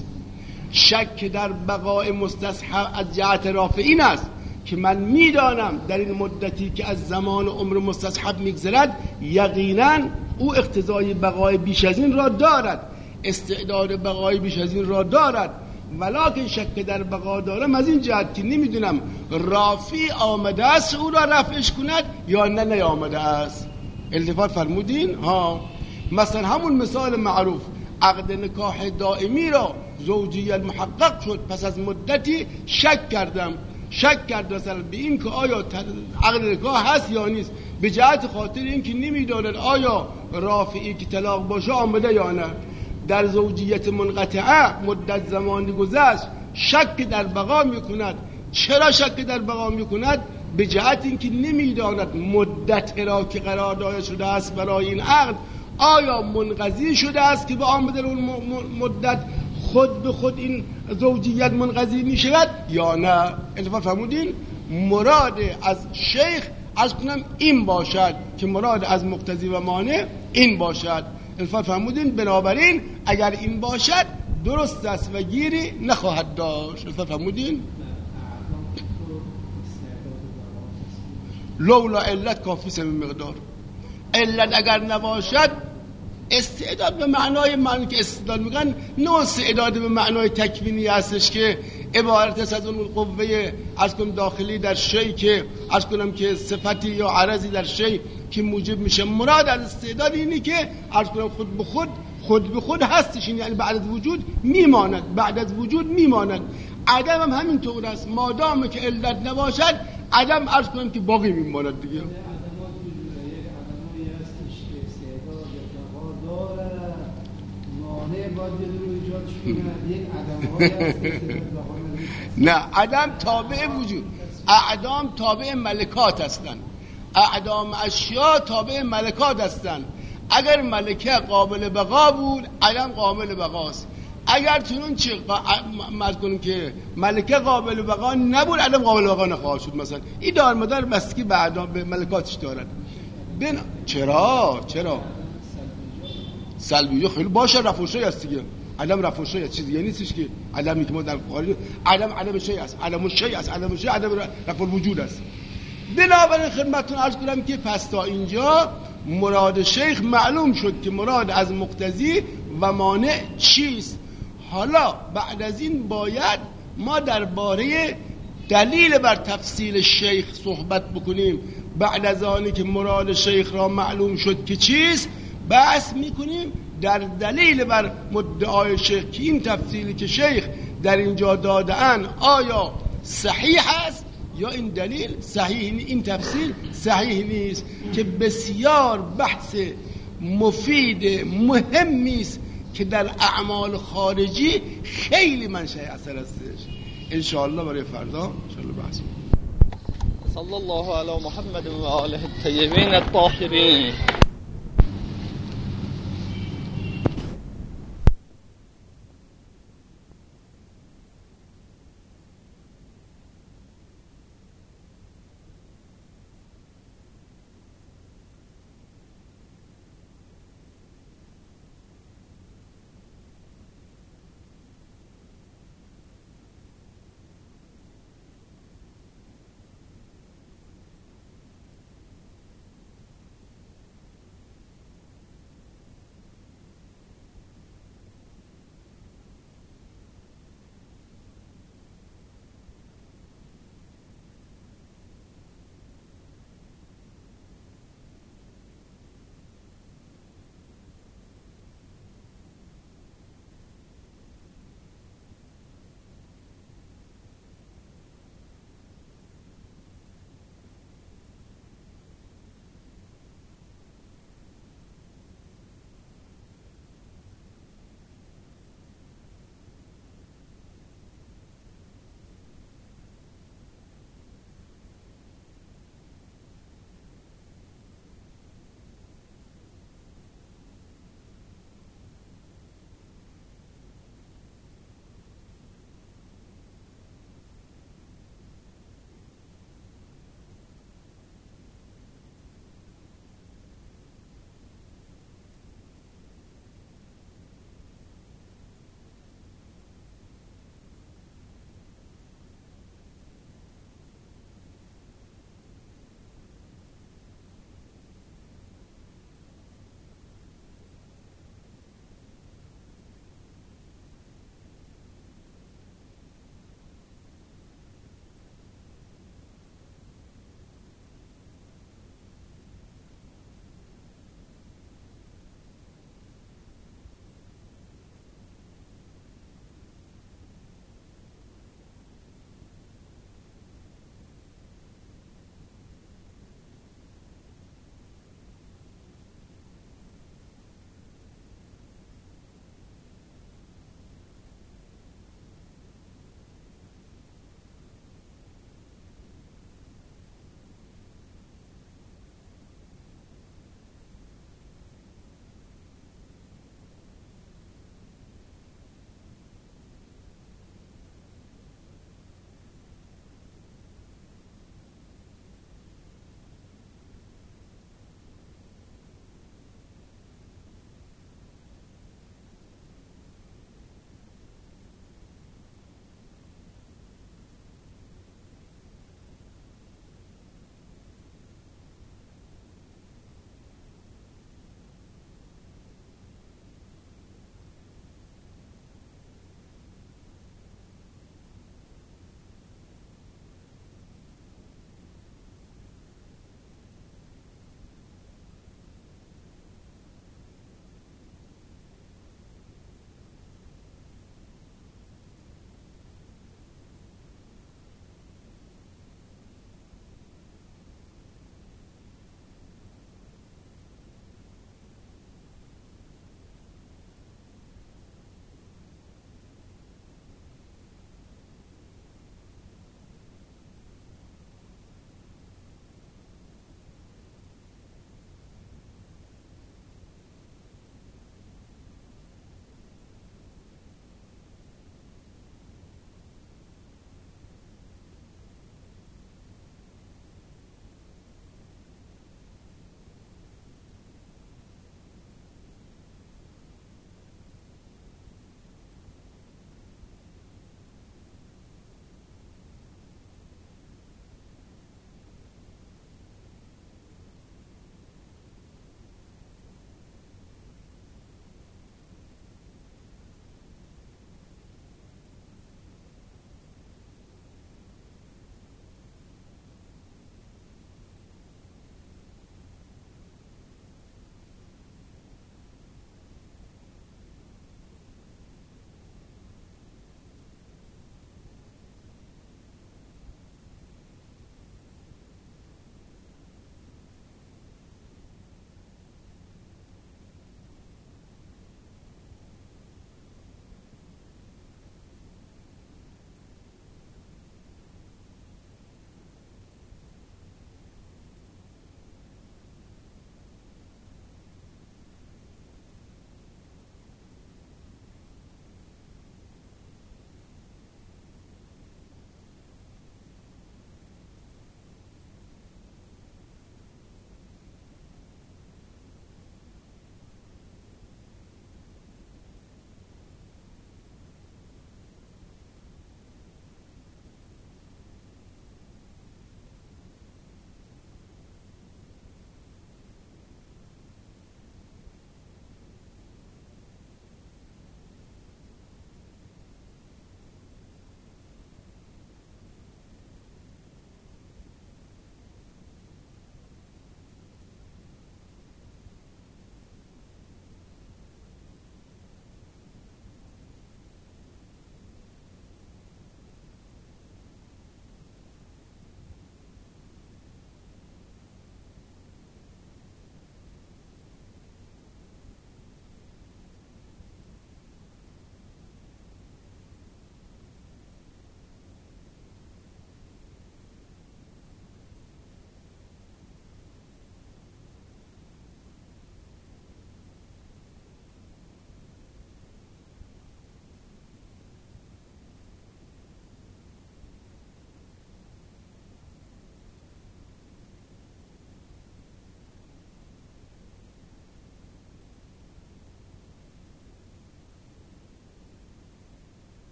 شک در بقای مستصحب از جهت رافع این است که من میدانم در این مدتی که از زمان عمر مستصحب میگذرد یقینا او اقتضای بقای بیش از این را دارد، استعداد بقای بیش از این را دارد، ولکن شک در بقا دارم از این جهت که نمیدونم رافع آمده است او را رفعش کند یا نه نیامده است. التفات فرمودین؟ ها مثلا همون مثال معروف عقد نکاح دائمی را زوجیت محقق شد، پس از مدتی شک کردم شک کرد مثلا به این که آیا عقد نکاح هست یا نیست، به جهت خاطر این که نمیداند آیا رافعی که طلاق باشه آمده یا نه. در زوجیت منقطعه مدت زمانی گذشت شک در بقا میکند. چرا شک در بقا میکند؟ به جهت این که نمیداند مدت را که قرار داده شده است برای این عقد آیا منقضی شده است که به آمدن اون مدت خود به خود این زوجیت منقضی می شود یا نه. التفات فرمودین؟ مراد از شیخ از کنم این باشد که مراد از مقتضی و مانع این باشد. التفات فرمودین؟ بنابراین اگر این باشد درست است و گیری نخواهد داشت. التفات فرمودین؟ لولا علت کافی سم مقدار. علت اگر نباشد استعداد به معنای معنی که استعداد میگن نه استعداد به معنای تکوینی هستش که عبارت است از اون قوه از کنم داخلی در شی که از کنم که صفتی یا عرضی در شی که موجب میشه. مراد از استعداد اینی که از کنم خود به خود خود به خود هستش، یعنی بعد از وجود میماند، بعد از وجود میماند. عدم هم همینطور است، مادام که علت نباشد عدم از کنم که باقی میماند دیگه. نه عدم تابع وجود، اعدام تابع ملکات هستند، اعدام اشیا تابع ملکات هستند. اگر ملکه قابل بقا بود عدم قابل بقاست، اگر چنون چه مرد کنیم که ملکه قابل بقا نبود عدم قابل بقا نخواهد شد. مثلا این دار مدار بستگی به اعدام به ملکاتش دارد. بنا چرا چرا سلبیه خیلی باشه، رفوشی است دیگه. عدم رفوشی است، چیزی نیستش که عدمی که ما در قرآن عدم عدم شی است، عدم شی است، عدم شی عدم رفع الوجود است. بنابراین خدمتتون عرض کنم که پس تا اینجا مراد شیخ معلوم شد که مراد از مقتضی و مانع چیست. حالا بعد از این باید ما درباره دلیل بر تفصیل شیخ صحبت بکنیم. بعد از آنی که مراد شیخ را معلوم شد که چیست بحث میکنیم در دلیل بر مدعای شیخ که این تفصیلی که شیخ در اینجا دادن آیا صحیح است یا این دلیل صحیح، این تفصیل صحیح نیست، که بسیار بحث مفید مهمی است که در اعمال خارجی خیلی منشأ اثر هستش. ان شاء الله برای فردا ان شاء الله بحث. صلی الله علی محمد و آله الطیبین الطاهرین.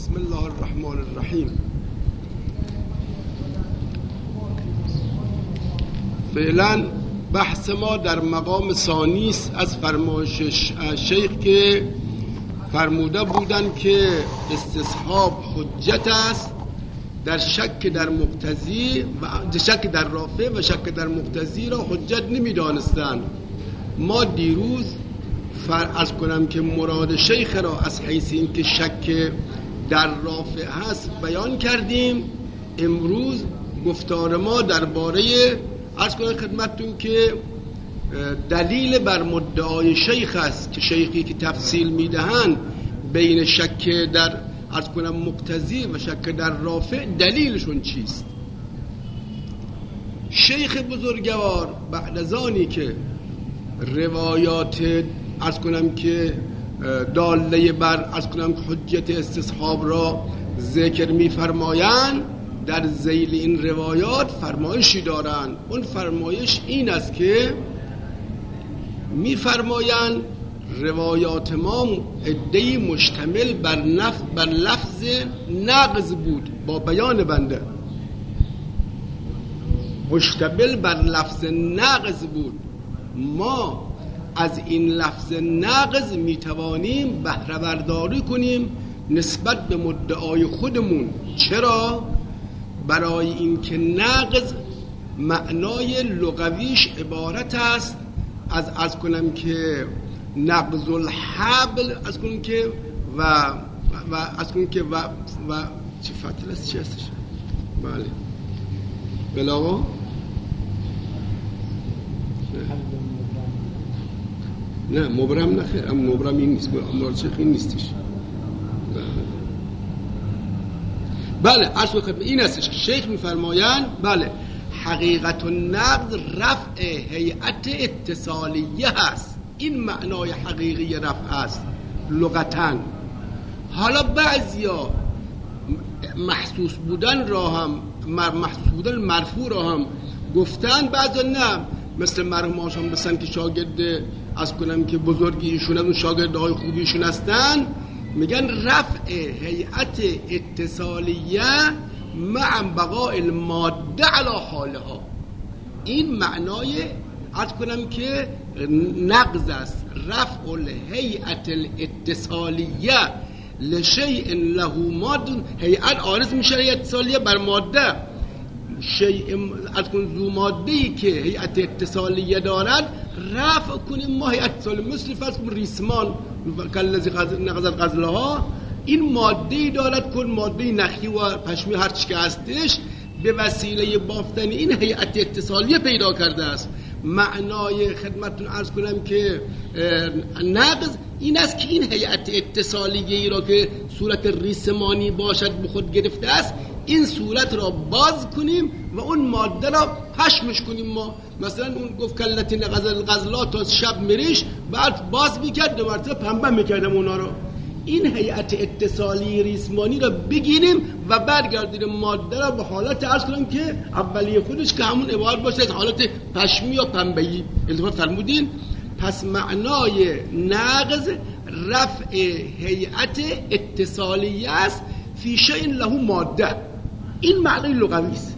بسم الله الرحمن الرحیم. فعلا بحث ما در مقام ثانی است از فرمایش شیخ که فرموده بودند که استصحاب حجت است در شک در مقتضی و شک در رافع و شک در مقتضی را حجت نمی‌دانستند. ما دیروز فرض کنم که مراد شیخ را از حیث این که شک در رافع هست بیان کردیم. امروز گفتار ما درباره عرض کنم خدمتتون که دلیل بر مدعای شیخ است که شیخی که تفصیل میدهند بین شک در عرض کنم مقتضی و شک در رافع دلیلشون چیست. شیخ بزرگوار بعد از آنی که روایات عرض کنم که داله بر عرض کنم حجت استصحاب را ذکر می‌فرمایند، در ذیل این روایات فرمایشی دارند. اون فرمایش این است که می‌فرمایند روایات ما عده‌ای مشتمل بر نف بر لفظ نقض بود. با بیان بنده مشتمل بر لفظ نقض بود. ما از این لفظ نقض میتوانیم بهره برداری کنیم نسبت به مدعای خودمون. چرا؟ برای اینکه نقض معنای لغویش عبارت است از از کنم که نقض الحبل، از کنم که و و از کنم که و و چی فتل است چی هستش؟ بله بلاغا نه مبرم نخیر، اما مبرم این نیست، امرال شیخ این نیستش. بله عرض خدمت این هستش که شیخ میفرمایند بله حقیقت النقض رفع هیئت اتصالیه هست. این معنای حقیقی رفع است لغتاً. حالا بعضیا محسوس بودن را هم محسوس بودن مرفوع را هم گفتن، بعضا نه. مثل مرحوم آشان بسن که شاگرد از کنم که بزرگی ایشون هم شاگرد های خوبیشون هستن، میگن رفع هیئت اتصالیه مع بقاء الماده علی حالها. این معنای از کنم که نقض است. رفع الهیئت الاتصالیه لشیء له ماده، هیئت عارض میشه اتصالیه بر ماده، شیء از کن ذو ماده‌ای که هیئت اتصالیه دارد رفع کنیم ما هیئت اتصالیه. مثل فرض کن ریسمان کالذی نقض الغزلها، این ماده‌ای دارد کن ماده نخی و پشمی هر چی که هستش به وسیله بافتن این هیئت اتصالیه پیدا کرده است. معنای خدمتتون عرض کنم که نقض این است که این هیئت اتصالیه ای را که صورت ریسمانی باشد به خود گرفته است، این صورت را باز کنیم و اون ماده را پشمش کنیم. ما مثلا اون گفت کلتی نقض الغزلات تا شب میریش، بعد باز میکرد دو مرتبه پنبه میکردم اونا رو. این هیئت اتصالی ریسمانی را بگیریم و برگردیم ماده را به حالت عرض کنم که اولیه خودش که همون عبارت باشه از حالت پشمی یا پنبه‌ای. التفات فرمودین. پس معنای نقض رفع هیئت اتصالیه است فی شیء له ماده. این معنای لغوی است.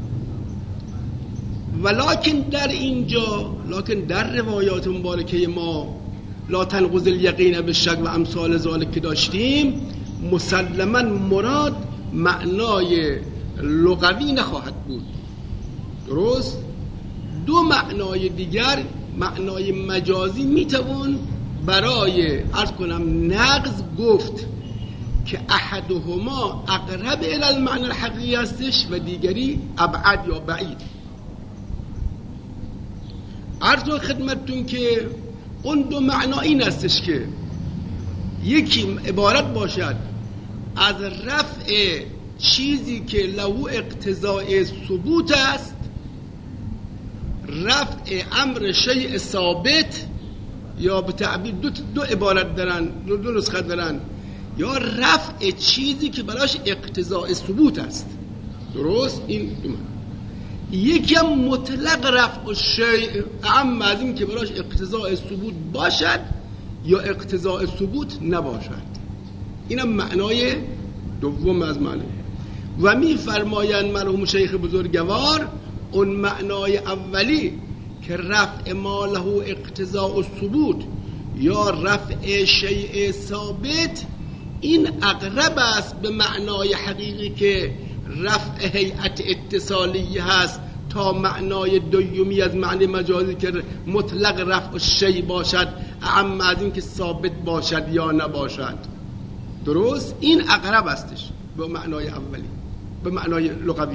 ولکن در اینجا لکن در روایات مبارکه ما لا تنقض الیقین بالشک و امثال ذالک که داشتیم، مسلما مراد معنای لغوی نخواهد بود. درست؟ دو معنای دیگر، معنای مجازی میتوان برای عرض کنم نقض گفت که احدهما اقرب الی المعنى الحقیقی هستش و دیگری ابعد یا بعید. عرض خدمتتون که اون دو معنا این هستش که یکی عبارت باشد از رفع چیزی که له اقتضاء ثبوت است، رفع امر شیء ثابت، یا به تعبیر دو, دو عبارت دارن، دو, دو نسخه دارن، یا رفع چیزی که براش اقتضاء ثبوت است. درست؟ این دو معنی. یکی هم مطلق رفع شیء اما از این که براش اقتضاء ثبوت باشد یا اقتضاء ثبوت نباشد. اینم معنای دوم از معنی. و میفرمایند مرحوم شیخ بزرگوار اون معنای اولی که رفع ما له اقتضاء الثبوت یا رفع شیء ثابت، این اقرب است به معنای حقیقی که رفع هیئت اتصالی هست تا معنای دومی از معنی مجازی که مطلق رفع شیء باشد، اما از این که ثابت باشد یا نباشد. درست؟ این اقرب استش به معنای اولی، به معنای لغوی.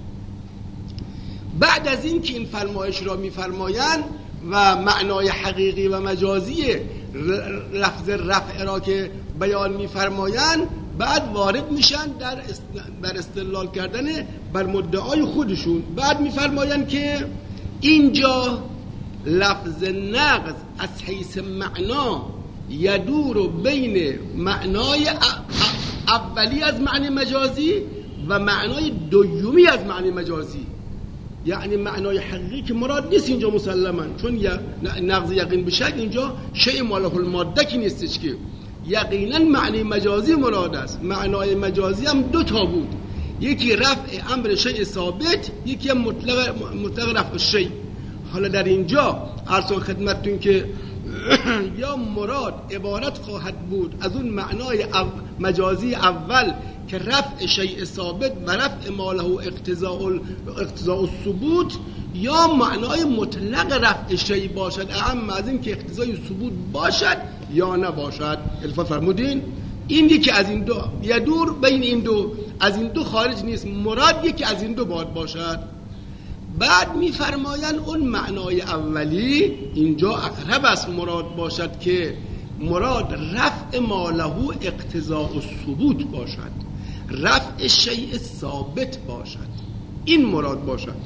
بعد از این که این فرمایش را میفرمایند و معنای حقیقی و مجازی لفظ رفع را که بیان میفرمایند، بعد وارد میشن در در استدلال کردن بر مدعای خودشون. بعد میفرمایند که اینجا لفظ نقض از حیث معنا یدور بین معنای اولی از معنی مجازی و معنای دومی از معنی مجازی، یعنی معنای حقیقی که مراد نیست اینجا مسلما، چون نقض یقین بشک اینجا شیء ماله الماده کی نیستش، که یقینا معنی مجازی مراد است. معنای مجازی هم دو تا بود، یکی رفع امر شیء ثابت، یکی هم مطلق مطلق رفع شیء. حالا در اینجا عرض خدمتتون که یا مراد عبارت خواهد بود از اون معنای مجازی اول که رفع شیء ثابت و رفع ما له اقتضاء اقتضاء الثبوت، یا معنای مطلق رفع شیء باشد، اما از این که اقتضای ثبوت باشد یا نباشد. الفا فرمودین این یکی از این دو یدور بین این دو، از این دو خارج نیست، مراد یکی از این دو باید باشد. بعد میفرمایند اون معنای اولی اینجا اقرب است مراد باشد که مراد رفع ما له اقتضاء الثبوت باشد، رفع شیء ثابت باشد، این مراد باشد.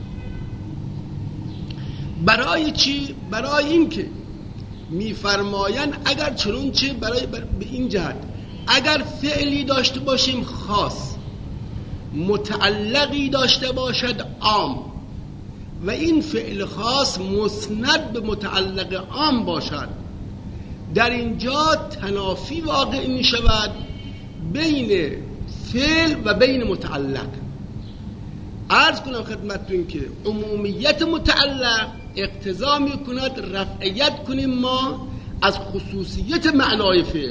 برای چی؟ برای این که میفرمایند اگر چنانچه برای بر به این جهت اگر فعلی داشته باشیم خاص، متعلقی داشته باشد عام، و این فعل خاص مسند به متعلق عام باشد، در اینجا تنافی واقع می شود بین فعل و بین متعلق. عرض کنم خدمتتون که عمومیت متعلق اقتضا می کند رفعیت کنیم ما از خصوصیت معنای فعل،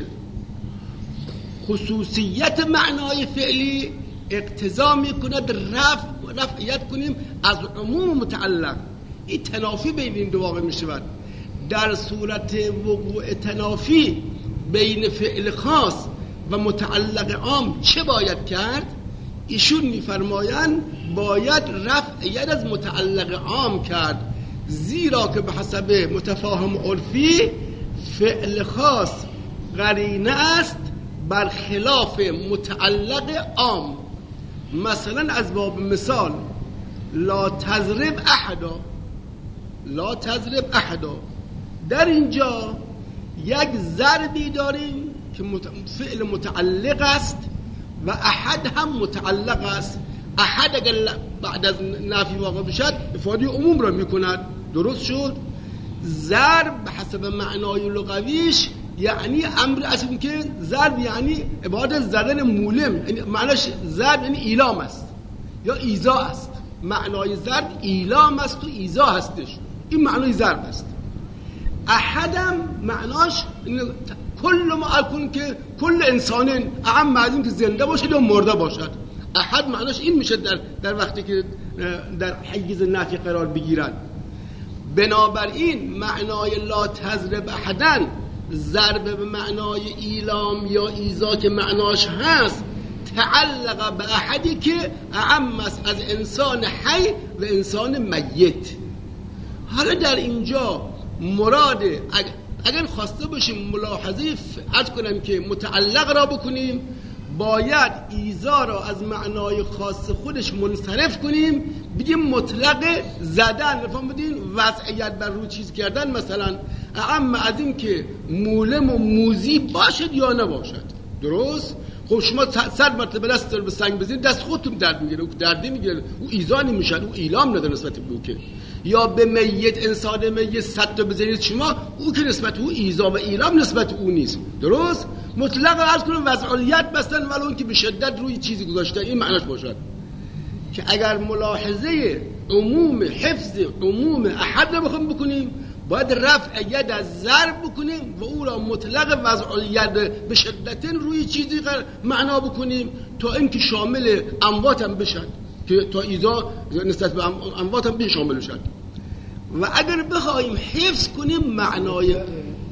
خصوصیت معنای فعلی اقتضا می کند رفع رفعیت کنیم از عموم متعلق. این تنافی بین این دو واقع می شود. در صورت وقوع تنافی بین فعل خاص و متعلق عام چه باید کرد؟ ایشون میفرمایند باید رفعیت از متعلق عام کرد، زیرا که به حسب متفاهم عرفی فعل خاص قرینه است بر خلاف متعلق عام. مثلا از باب مثال لا تضرب احدا، لا تضرب احدا، در اینجا یک ضربی داریم که فعل متعلق است و احد هم متعلق است. احد اگر بعد از نفی واقع بشد افاده عموم را میکند. درست شد؟ ضرب به حسب معنای لغویش یعنی امر اصلی که ضرب یعنی عبارت زدن مولم، یعنی معناش ضرب یعنی ایلام است یا ایذا است. معنای ضرب ایلام است و ایذا هستش، این معنای ضرب است. احدم معناش کل ما اکن که کل انسان اعم از این که زنده باشد یا مرده باشد. احد معناش این میشه در در وقتی که در حیز نفی قرار بگیرد. بنابراین معنای لا تضرب احدن ضرب به معنای ایلام یا ایذا که معناش هست تعلق به احدی که اعم است از انسان حی و انسان میت. حالا در اینجا مراد اگر خواسته باشیم ملاحظه عرض کنم که متعلق را بکنیم، باید ایذا را از معنای خاص خودش منصرف کنیم، بگیم مطلق زدن، نفهم بدین وضعیت بر رو چیز کردن، مثلا اما از این که مولم و موزی باشد یا نباشد. درست؟ خب شما صد مرتبه دست به سنگ بزنید دست خودتون درد میگیره، او درد نمیگیره، او ایذا نمیشه، او ایلام نداره نسبت به او که. یا به میت انسان میت صد تا بزنید شما، او که نسبت او ایذا و ایلام نسبت او نیست. درست؟ مطلق عرض کنم وضعیت بستن ولو که به شدت روی چیزی گذاشته، این معناش باشد که اگر ملاحظه عموم حفظ عموم احد رو بخوام بکنیم باید رفع ید از ضرب بکنیم و او را مطلق وضعیت به شدت روی چیزی معنا بکنیم تا اینکه شامل اموات هم بشد، که تا ایذا نسبت به اموات هم شامل بشد. و اگر بخوایم حفظ کنیم معنای ضربیت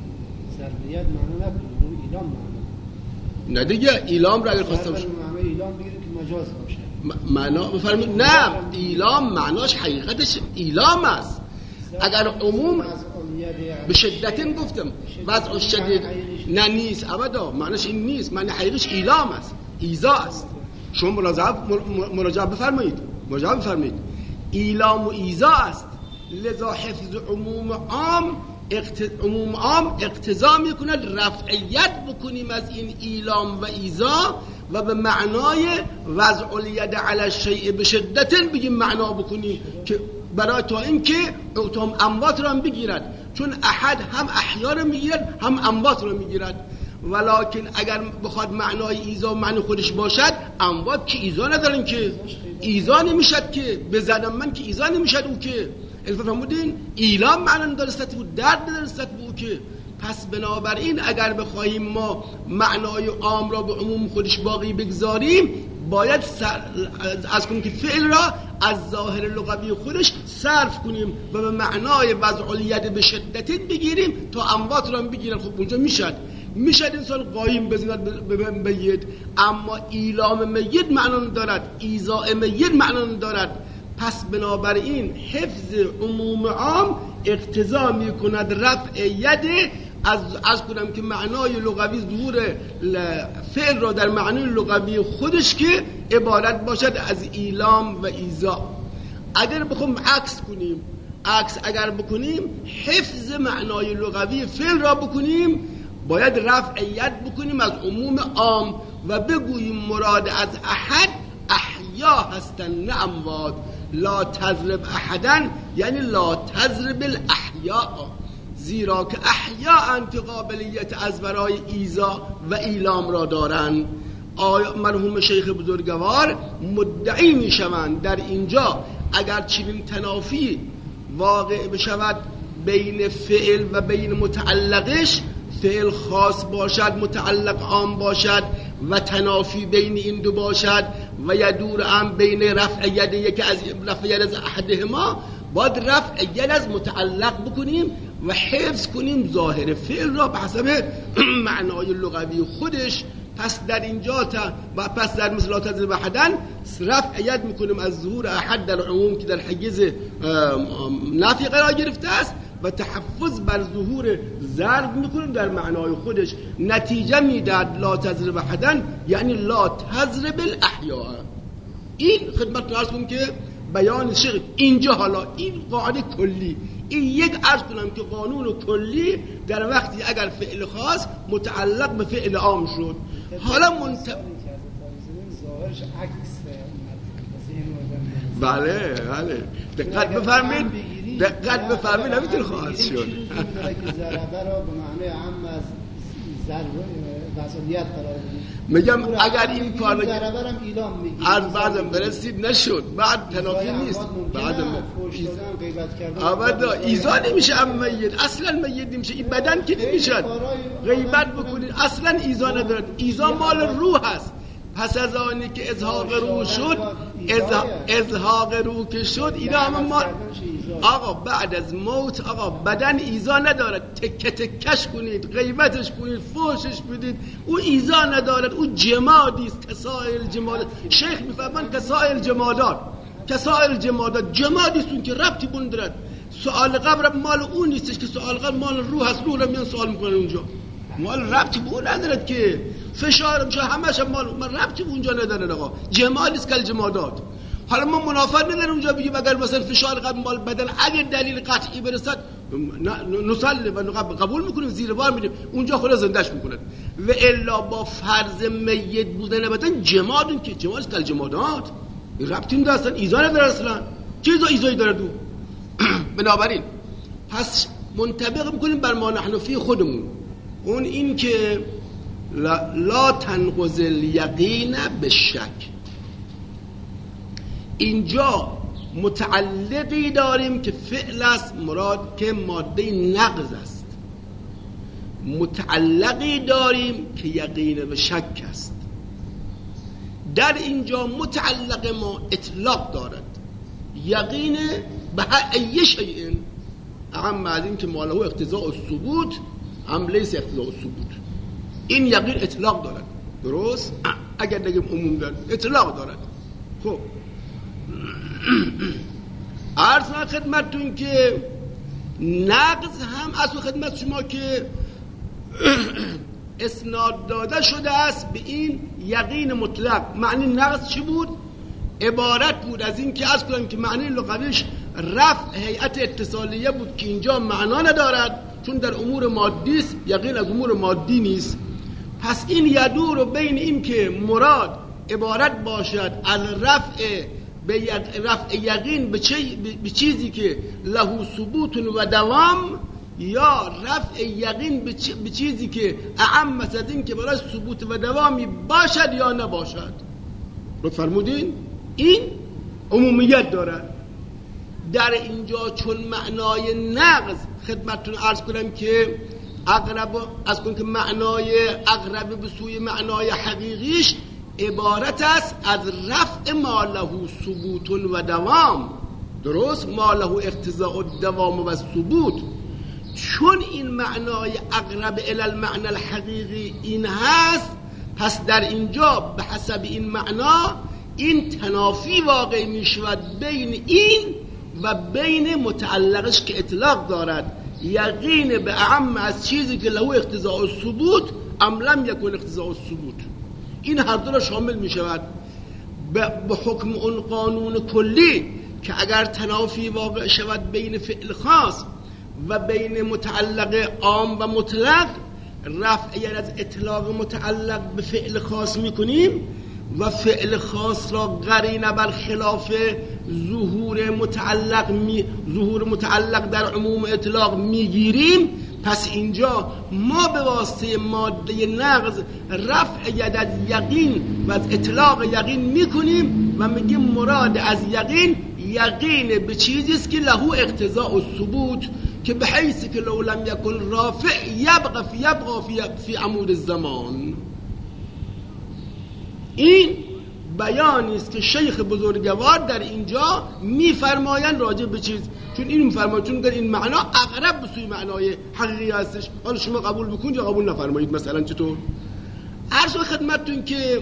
معنا نکنیم، ایلام معنا نه دیگه، ایلام را اگر خواستم معنای ایلام بگیریم که مجاز باشه معنا بفرمایید. نه، ایلام معناش حقیقتش ایلام است. اگر عموم به شدت گفتم وضع شدید نه نیست ابدا، معناش این نیست، معنی حقیقش ایلام است، ایذا است. شما مراجعه مراجعه بفرمایید، مراجعه بفرمایید. ایلام و ایذا است، لذا حفظ عموم عام اقت... عموم عام اقتضا میکند رفعیت بکنیم از این ایلام و ایذا و به معنای وضع الید علی الشیء به شدت بگیم معنا بکنیم، که برای تا اینکه اموات را هم بگیرد، چون احد هم احیا را میگیرد هم اموات را میگیرد. ولکن اگر بخواد معنای ایذا معنی خودش باشد، اموات که ایذا ندارن، که ایذا نمیشد، که بزنم من که ایذا نمیشد او، که الفهمودین ایلام معنی داره نسبت بود، درد نداره نسبت بود. که پس بنابراین اگر بخواهیم ما معنای عام را به عموم خودش باقی بگذاریم، باید از کنیم که فعل را از ظاهر لغوی خودش صرف کنیم و به معنای وضع الید به شدت بگیریم تا اموات را بگیرن. خب اونجا میشد میشد انسان قایم بزند به میت، اما ایلام میت معنا دارد، ایذاء میت معنا دارد. پس بنابراین حفظ عموم عام اقتضا میکند رفع ید از از کنم که معنای لغوی ظهور فعل را در معنای لغوی خودش که عبارت باشد از ایلام و ایذا. اگر بخوام عکس کنیم، عکس اگر بکنیم حفظ معنای لغوی فعل را بکنیم، باید رفع ید بکنیم از عموم عام و بگوییم مراد از احد احیا هستن نه اموات. لا تضرب احدن یعنی لا تضرب الاحیاء، زیرا که احیا انت قابلیت از برای ایذا و ایلام را دارند. آیا مرحوم شیخ بزرگوار مدعی می شوند در اینجا اگر چنین تنافی واقع بشود بین فعل و بین متعلقش، فعل خاص باشد متعلق عام باشد و تنافی بین این دو باشد و یدور هم بین رفع ید یک از رفع ید از احدهما، باید رفع ید از متعلق بکنیم و حفظ کنیم ظاهر فعل را به حسب معنای لغوی خودش. پس در اینجا تا و پس در مثل لا تضرب احدن رفع ید میکنیم از ظهور احد در عموم که در حیز نفی قرار گرفته است و تحفظ بر ظهور ضرب میکنیم در معنای خودش. نتیجه میداد لا تضرب احدن یعنی لا تضرب الاحیاء. این خدمت عرض کنم که بیان شیخ اینجا. حالا این قاعده کلی، این یک عرض کنم که قانون کلی در وقتی اگر فعل خاص متعلق به فعل عام شد. حالا منت... ظاهرش عکس بله بله دقت بفرمایید، دقت بفرمایید، نمیتونه خواهد شد. ضربه را به معنی عام از ضربه وضعیت قرار بدیم. میگم اگر این کار ضربه هم ایلام میگیم، از بعدم برسید نشد، بعد تنافی نیست، بعدم غیبت کردن ابدا ایذا نمیشه. اما میت اصلا میت نمیشه، این بدن که نمیشد غیبت بکنید، اصلا ایذا ندارد. ایذا مال روح است. پس از آنی که ازهاق روح شد، ازهاق روح که شد، اینا همه ما آقا بعد از موت آقا بدن ایذا ندارد. تکه تکش کنید، غیبتش کنید، فوشش بدید، او ایذا ندارد. او جمادی است کسائر جمادات. شیخ میفهمن کسائر جمادات، کسائر جمادات جمادی است که ربطی بندرد. سوال قبر مال اون نیستش که سوال قبر مال روح است. روح رو میان سوال میکنن اونجا، مال ربطی به اون ندارد که فشار میشه همش مال من ربطی به اونجا نداره. آقا جمالی است کل جمادات. حالا ما منافات نداریم اونجا بگیم اگر مثلا فشار قبل مال بدن اگر دلیل قطعی برسد نصلی و قبول میکنیم، زیر بار میدیم، اونجا خدا زندهش میکنه. و الا با فرض میت بودن بدن جمادن که جمال است کل جمادات، ربطی نداره اصلا، ایذا نداره اصلا. چه ایذا ایذایی داره دو بنابراین پس منطبق میکنیم بر ما نحن فی خودمون، اون این که لا, لا تنقض الیقین بالشک. اینجا متعلقی داریم که فعل است مراد که ماده نقض است، متعلقی داریم که یقین به شک است. در اینجا متعلق ما اطلاق دارد، یقین به ای شیء اهم از این که ماله اقتضاء الثبوت هم لیس اقتضاء الثبوت. این یقین اطلاق دارد، درست؟ اگر بگیم عموم دارد اطلاق دارد. خب عرض من خدمتتون که نقض هم اصل خدمت شما که اسناد داده شده است به این یقین مطلق. معنی نقض چی بود؟ عبارت بود از این که از کنم که معنی لغویش رفع هیئت اتصالیه بود که اینجا معنا ندارد چون در امور مادی است، یقین از امور مادی نیست. پس این یدور بین این که مراد عبارت باشد از رفع به رفع یقین به, به چیزی که له ثبوت و دوام، یا رفع یقین به چیزی که اعم از این که برای ثبوت و دوامی باشد یا نباشد. رو فرمودین؟ این عمومیت دارد. در اینجا چون معنای نقض خدمتتون عرض کنم که اقرب از کن که معنای اقرب به سوی معنای حقیقیش عبارت است از رفع ما له ثبوت و دوام، درست؟ ما له اقتضاء الدوام و ثبوت. چون این معنای اقرب الی المعنى الحقیقی این هست، پس در اینجا به حسب این معنا این تنافی واقع می شود بین این و بین متعلقش که اطلاق دارد، یقین به اعم از چیزی که له اقتضاء الثبوت ام لم یکن اقتضاء الثبوت. این هر دو را شامل می شود به حکم اون قانون کلی که اگر تنافی واقع شود بین فعل خاص و بین متعلق عام و مطلق، رفع از اطلاق متعلق به فعل خاص می کنیم و فعل خاص را قرینه بر خلاف ظهور متعلق می ظهور متعلق در عموم اطلاق میگیریم. پس اینجا ما به واسطه ماده نقض رفع ید از یقین و از اطلاق یقین میکنیم و میگیم مراد از یقین یقین به چیزی است که له اقتضاء الثبوت، که به حیث که لو لم یکن رافع یبقى فی یبقى فی, فی عمود الزمان. این بیانی است که شیخ بزرگوار در اینجا میفرمایند راجع به چیز، چون این میفرمایند چون در این معنا اقرب به سوی معنای حقیقی هستش. حالا شما قبول بکنید یا قبول نفرمایید. مثلا چطور؟ عرض خدمتتون که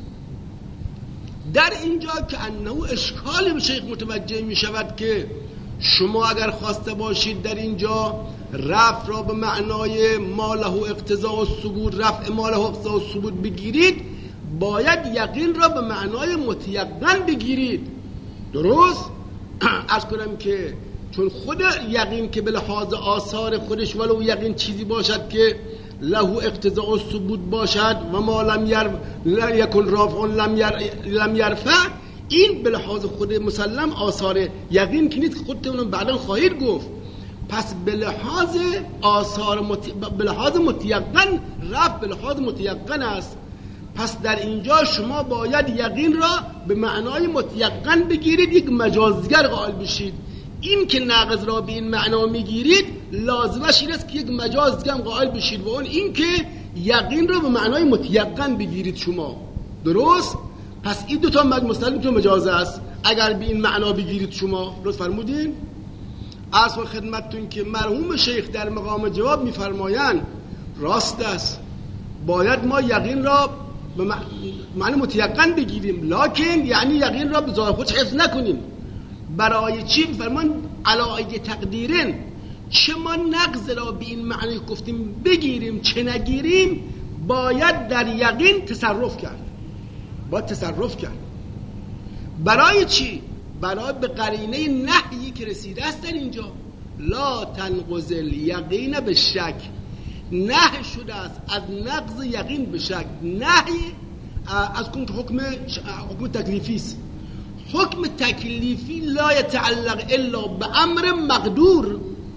در اینجا که انه اشکالی به شیخ متوجه می شود که شما اگر خواسته باشید در اینجا رفع را به معنای ما له اقتضاء الثبوت، رفع ما له اقتضاء الثبوت بگیرید، باید یقین را به معنای متیقن بگیرید، درست؟ از کنم که چون خود یقین که به لحاظ آثار خودش ولو یقین چیزی باشد که له اقتضاء الثبوت باشد و ما لم یر یکن رافع لم یر لم یرفع، این به لحاظ خود مسلم آثار یقین که نیست، خودتون بعدا خواهید گفت. پس به لحاظ آثار مت... به لحاظ متیقن رفع به لحاظ متیقن است. پس در اینجا شما باید یقین را به معنای متیقن بگیرید، یک مجازگر قائل بشید. این که نقض را به این معنا میگیرید لازمش این است که یک مجازگر قائل بشید و اون این که یقین را به معنای متیقن بگیرید شما، درست؟ پس این دو تا مسلم تو مجاز است اگر به این معنا بگیرید شما، درست فرمودین؟ اصلا خدمتتون که مرحوم شیخ در مقام جواب میفرمایند راست است، باید ما یقین را به معنی متیقن بگیریم، لکن یعنی یقین را به ظاهر خودش حفظ نکنیم. برای چی؟ فرمان علایه تقدیرن، چه ما نقض را به این معنی گفتیم بگیریم چه نگیریم، باید در یقین تصرف کرد، باید تصرف کرد. برای چی؟ برای به قرینه نهیی که رسیده است در اینجا، لا تنقض الیقین به شک، نهی شده است از نقض یقین به شک. نهی از کن که حکم حکم تکلیفی است، حکم تکلیفی لا یتعلق الا به امر مقدور،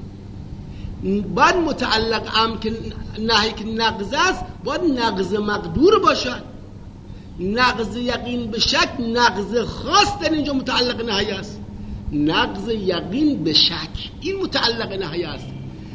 باید متعلق امر که نهی که نقض است باید نقض مقدور باشد. نقض یقین به شک نقض خاص در اینجا متعلق نهی است. نقض یقین به شک این متعلق نهی است.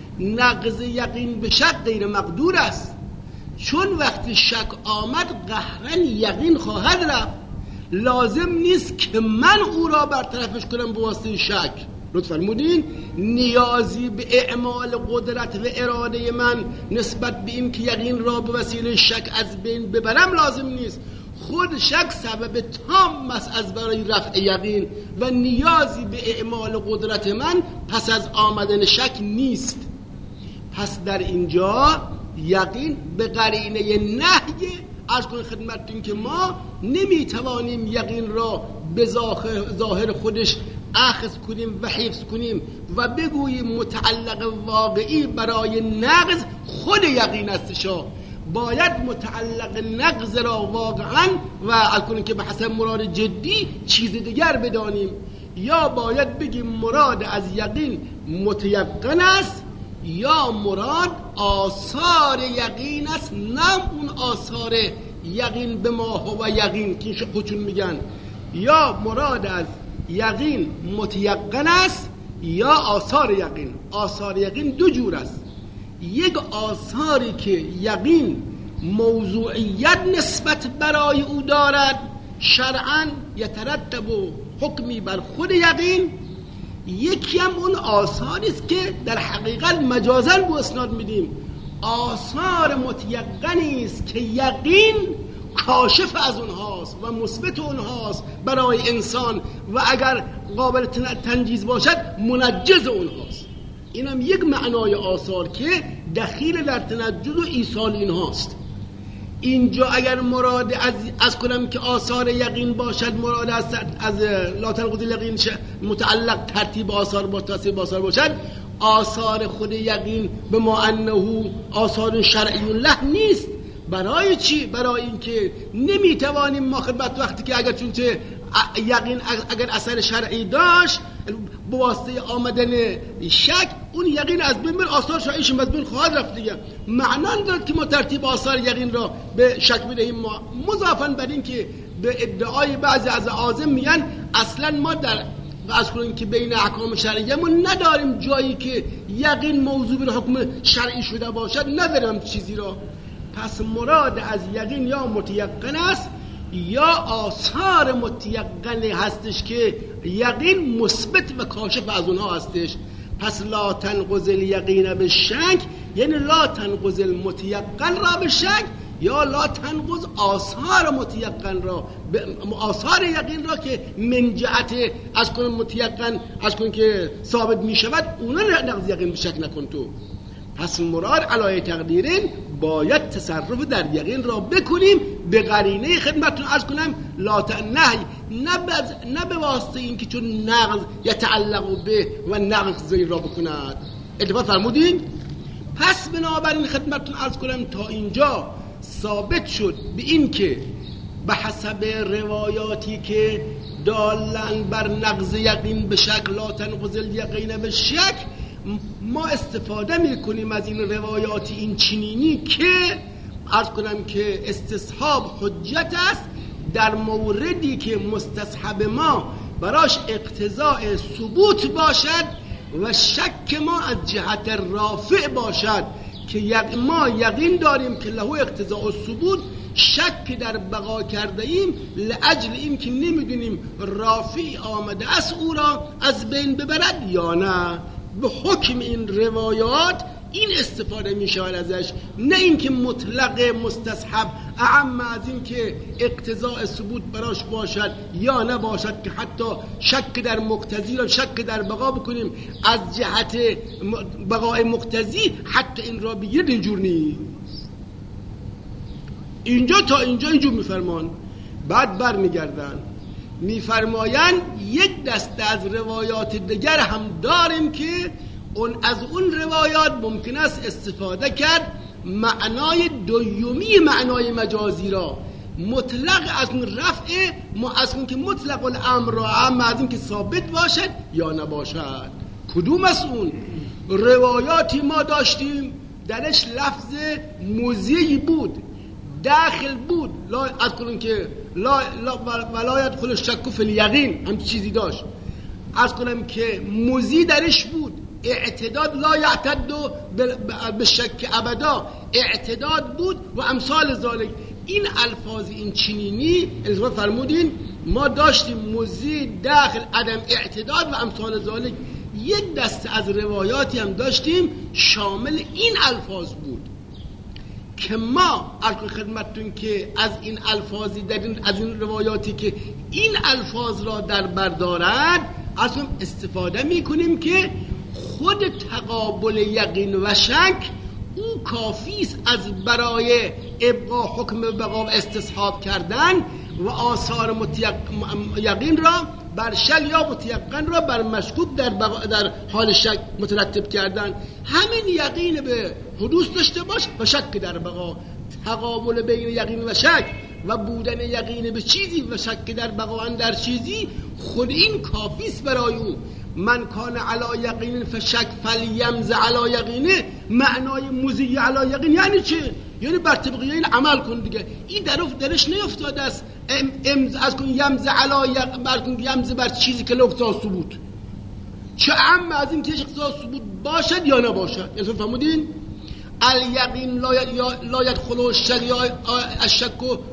نقض یقین به شک غیر مقدور است، چون وقتی شک آمد قهرن یقین خواهد رفت. لازم نیست که من او را برطرفش کنم به واسطه شک. لطفاً فرمودین نیازی به اعمال قدرت و اراده من نسبت به این که یقین را به وسیله شک از بین ببرم لازم نیست. خود شک سبب تام است از برای رفع یقین و نیازی به اعمال قدرت من پس از آمدن شک نیست. پس در اینجا یقین به قرینه نهی از کن خدمتتون که ما نمیتوانیم یقین را به ظاهر خودش اخذ کنیم و حفظ کنیم و بگوییم متعلق واقعی برای نقض خود یقین استشا. باید متعلق نقض را واقعا و الکنون که به حسب مراد جدی چیز دیگر بدانیم، یا باید بگیم مراد از یقین متیقن است یا مراد آثار یقین است، نه اون آثار یقین به ما و یقین که خودشون میگن. یا مراد از یقین متیقن است یا آثار یقین. آثار یقین دو جور است، یک آثاری که یقین موضوعیت نسبت برای او دارد شرعاً یترتب و حکمی بر خود یقین، یکی هم اون آثاری است که در حقیقت مجازاً به اسناد میدیم. آثار متیقنی است که یقین کاشف از اونهاست و مثبت اونهاست برای انسان و اگر قابل تنجیز باشد منجز اونهاست. اینم یک معنای آثار که دخیل در تنجز و ایصال اینهاست. اینجا اگر مراد از از کنم که آثار یقین باشد، مراد از از لا تنقض الیقین متعلق ترتیب آثار با ترتیب آثار باشد، آثار خود یقین به ما انه آثار شرعی له نیست. برای چی؟ برای اینکه نمیتوانیم ما خدمت وقتی که اگر چون چه یقین اگر اثر شرعی داشت به واسطه آمدن شک اون یقین از بین بر آثار شرعیش از بین خواهد رفت دیگه. معنا ندارد که ما ترتیب آثار یقین را به شک بدهیم. ما مضافاً بر این که به ادعای بعضی از عازم میگن اصلا ما در از کنیم که بین احکام شرعیه ما نداریم جایی که یقین موضوع به حکم شرعی شده باشد، نداریم چیزی را. پس مراد از یقین یا متیقن است یا آثار متیقن هستش که یقین مثبت و کاشف از اونها هستش. پس لا تنقض الیقین بالشک یعنی لا تنقض المتیقن را بالشک یا لا تنقض آثار متیقن را آثار یقین را که من جهت از کن متیقن از کن که ثابت می شود اونا نقض یقین بشک نکن تو. پس مراد علای تقدیرین باید تصرف در یقین را بکنیم به قرینه خدمتتون عرض کنم لا تنهی، نه به واسطه این که چون نقض یتعلق به و نقض زیر را بکند. اتفاق فرمودین؟ پس بنابراین خدمتتون عرض کنم تا اینجا ثابت شد به این که به حسب روایاتی که دالن بر نقض یقین به شک لا تنقض الیقین به شک ما استفاده میکنیم از این روایات این چنینی که عرض کنم که استصحاب حجت است در موردی که مستصحب ما براش اقتضاء ثبوت باشد و شک ما از جهت رافع باشد که ما یقین داریم که له اقتضاء ثبوت، شک در بقا کرده ایم لاجل این که نمیدونیم رافع آمده است او را از بین ببرد یا نه. به حکم این روایات این استفاده می شود ازش، نه اینکه مطلق مستصحب اعم از این که اقتضاء ثبوت براش باشد یا نباشد که حتی شک در مقتضی را شک در بقا بکنیم از جهت بقای مقتضی حتی این را بگیرد. اینجور نیست. اینجا تا اینجا اینجور میفرمان. بعد بر میگردن میفرمایند یک دسته از روایات دیگر هم داریم که اون از اون روایات ممکن است استفاده کرد معنای دومی معنای مجازی را، مطلق از اون رفع ما از اون که مطلق الامر را اما از این که ثابت باشد یا نباشد. کدوم از اون روایاتی ما داشتیم درش لفظ مزیعی بود داخل بود، لا از کنون که لا ولا يدخل الشك في اليقين، هم چیزی داشت. از کنم که مزی درش بود، اعتداد لا یعتد به شک ابدا، اعتداد بود و امثال ذالک. این الفاظ این چنینی الزام فرمودین ما داشتیم مزید داخل عدم اعتداد و امثال ذالک. یک دسته از روایاتی هم داشتیم شامل این الفاظ بود که ما عرض خدمتتون که از این الفاظی در این از این روایاتی که این الفاظ را در بر دارد اصلا استفاده میکنیم که خود تقابل یقین و شک او کافی است از برای ابقا حکم بقا و استصحاب کردن و آثار یقین را بر شل یا متیقن را بر مشکوک در, در حال شک مترتب کردن. همین یقین به حدوث داشته باش و شک در بقا، تقابل بین یقین و شک و بودن یقین به چیزی و شک در بقا در چیزی، خود این کافی است برای او. من کان علی یقین فشک فلیمز علی یقینه، معنای مزی علی یقین یعنی چه؟ یعنی بر طبق این عمل کن دیگه. این در درش نیفتاده است امز از کن یمز علی یقین بر کن یمز بر چیزی که لقطه ثبوت، چه عم از این که اقتضا ثبوت باشد یا نباشد. یعنی فهمودین؟ الیقین لا یدخل الشک یا الشک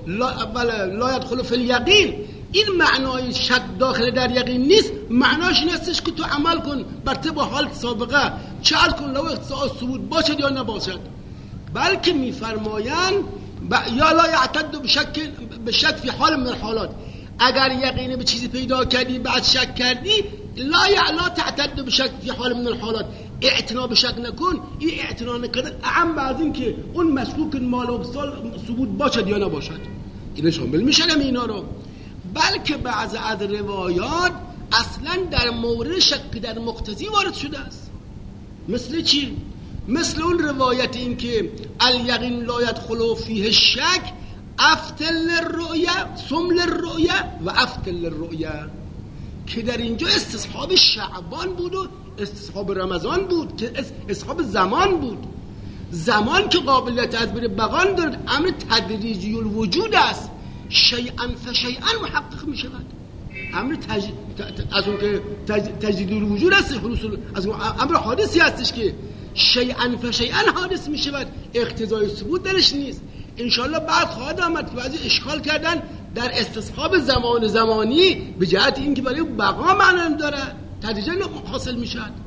لا یدخل فی الیقین، این معنای شک داخل در یقین نیست. معناش این استش که تو عمل کن بر طبق حال سابقه، چه کن لو اقتضا ثبوت باشد یا نباشد. بلکه میفرمایند یا لا یعتد بشک بشک فی حال من الحالات، اگر یقین به چیزی پیدا کردی بعد شک کردی لا یعلا تعتد بشک فی حال من الحالات، اعتنا به شک نکن. این اعتنا نکردن اعم بعد این که اون مشکوک مال و ثبوت باشد یا نباشد اینا شامل میشن اینا رو. بلکه بعض از روایات اصلا در مورد شک در مقتضی وارد شده است. مثل چی؟ مثل اون روایت این که الیقین لا یدخل فیه الشک افتل الرؤیا سمل الرؤیا و افتل الرؤیا، که در اینجا استصحاب شعبان بود و استصحاب رمضان بود که استصحاب زمان بود. زمان که قابلیت از بر بقان دارد، امر تدریجی الوجود است، شیئا فشیئا محقق می شود. امر تج... از اون که تج... تجدید الوجود است، حصول از اون امر حادثی هستش که شیئا فشیئا حادث می شود، اقتضای ثبوت درش نیست. انشاءالله بعد خواهد آمد که بعضی اشکال کردن در استصحاب زمان زمانی به جهت اینکه برای بقا معنی داره تدریجا حاصل می شود.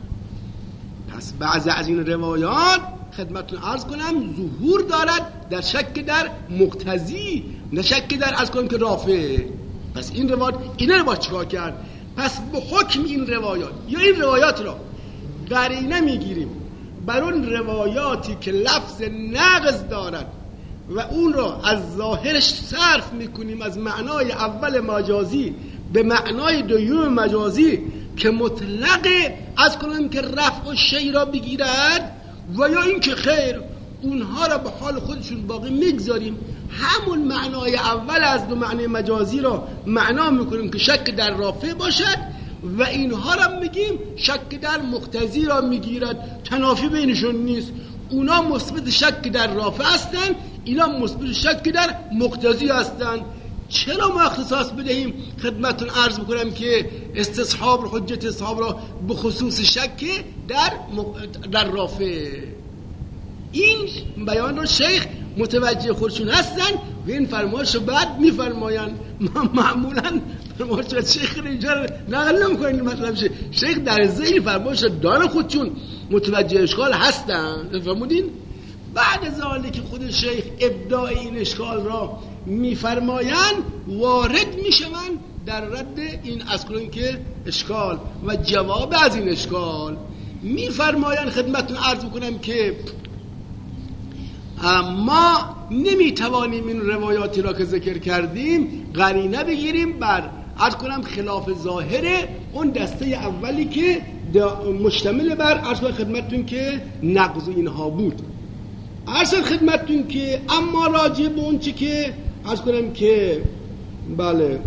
پس بعضی از این روایات خدمتتون عرض کنم ظهور دارد در شک در مقتضی، نه شک در از کنم که رافع. پس این روایات اینا رو باید چیکار کرد؟ پس به حکم این روایات یا این روایات را قرینه میگیریم بر اون روایاتی که لفظ نقض دارد و اون را از ظاهرش صرف میکنیم از معنای اول مجازی به معنای دوم مجازی که مطلق از کنم که رفع شی را بگیرد، و یا این که خیر اونها را به حال خودشون باقی میگذاریم، همون معنای اول از دو معنی مجازی را معنا میکنیم که شک در رافع باشد و اینها را میگیم شک در مقتضی را میگیرد. تنافی بینشون نیست، اونا مثبت شک در رافع هستن، اینا مثبت شک در مقتضی هستن. چرا ما اختصاص بدهیم؟ خدمتتون عرض بکنم که استصحاب حجت استصحاب را به خصوص شک در در رافع. این بیان رو شیخ متوجه خودشون هستن و این فرمایش رو بعد میفرمایند. معمولا فرمایش شیخ رو اینجا نقل نمیکنن، مطلب شه شیخ در ذهن فرمایش دان خودشون متوجه اشکال هستن. فهمودین؟ بعد از آنی که خود شیخ ابداع این اشکال را میفرمایند وارد میشوند در رد این اصلون که اشکال و جواب از این اشکال. میفرمایند خدمتتون عرض کنم که ما نمیتوانیم این روایاتی را که ذکر کردیم قرینه بگیریم بر عرض کنم خلاف ظاهر اون دسته اولی که مشتمل بر عرض خدمتتون که نقض اینها بود. عرض خدمتتون که اما راجع به اون چی که عرض کنم که بله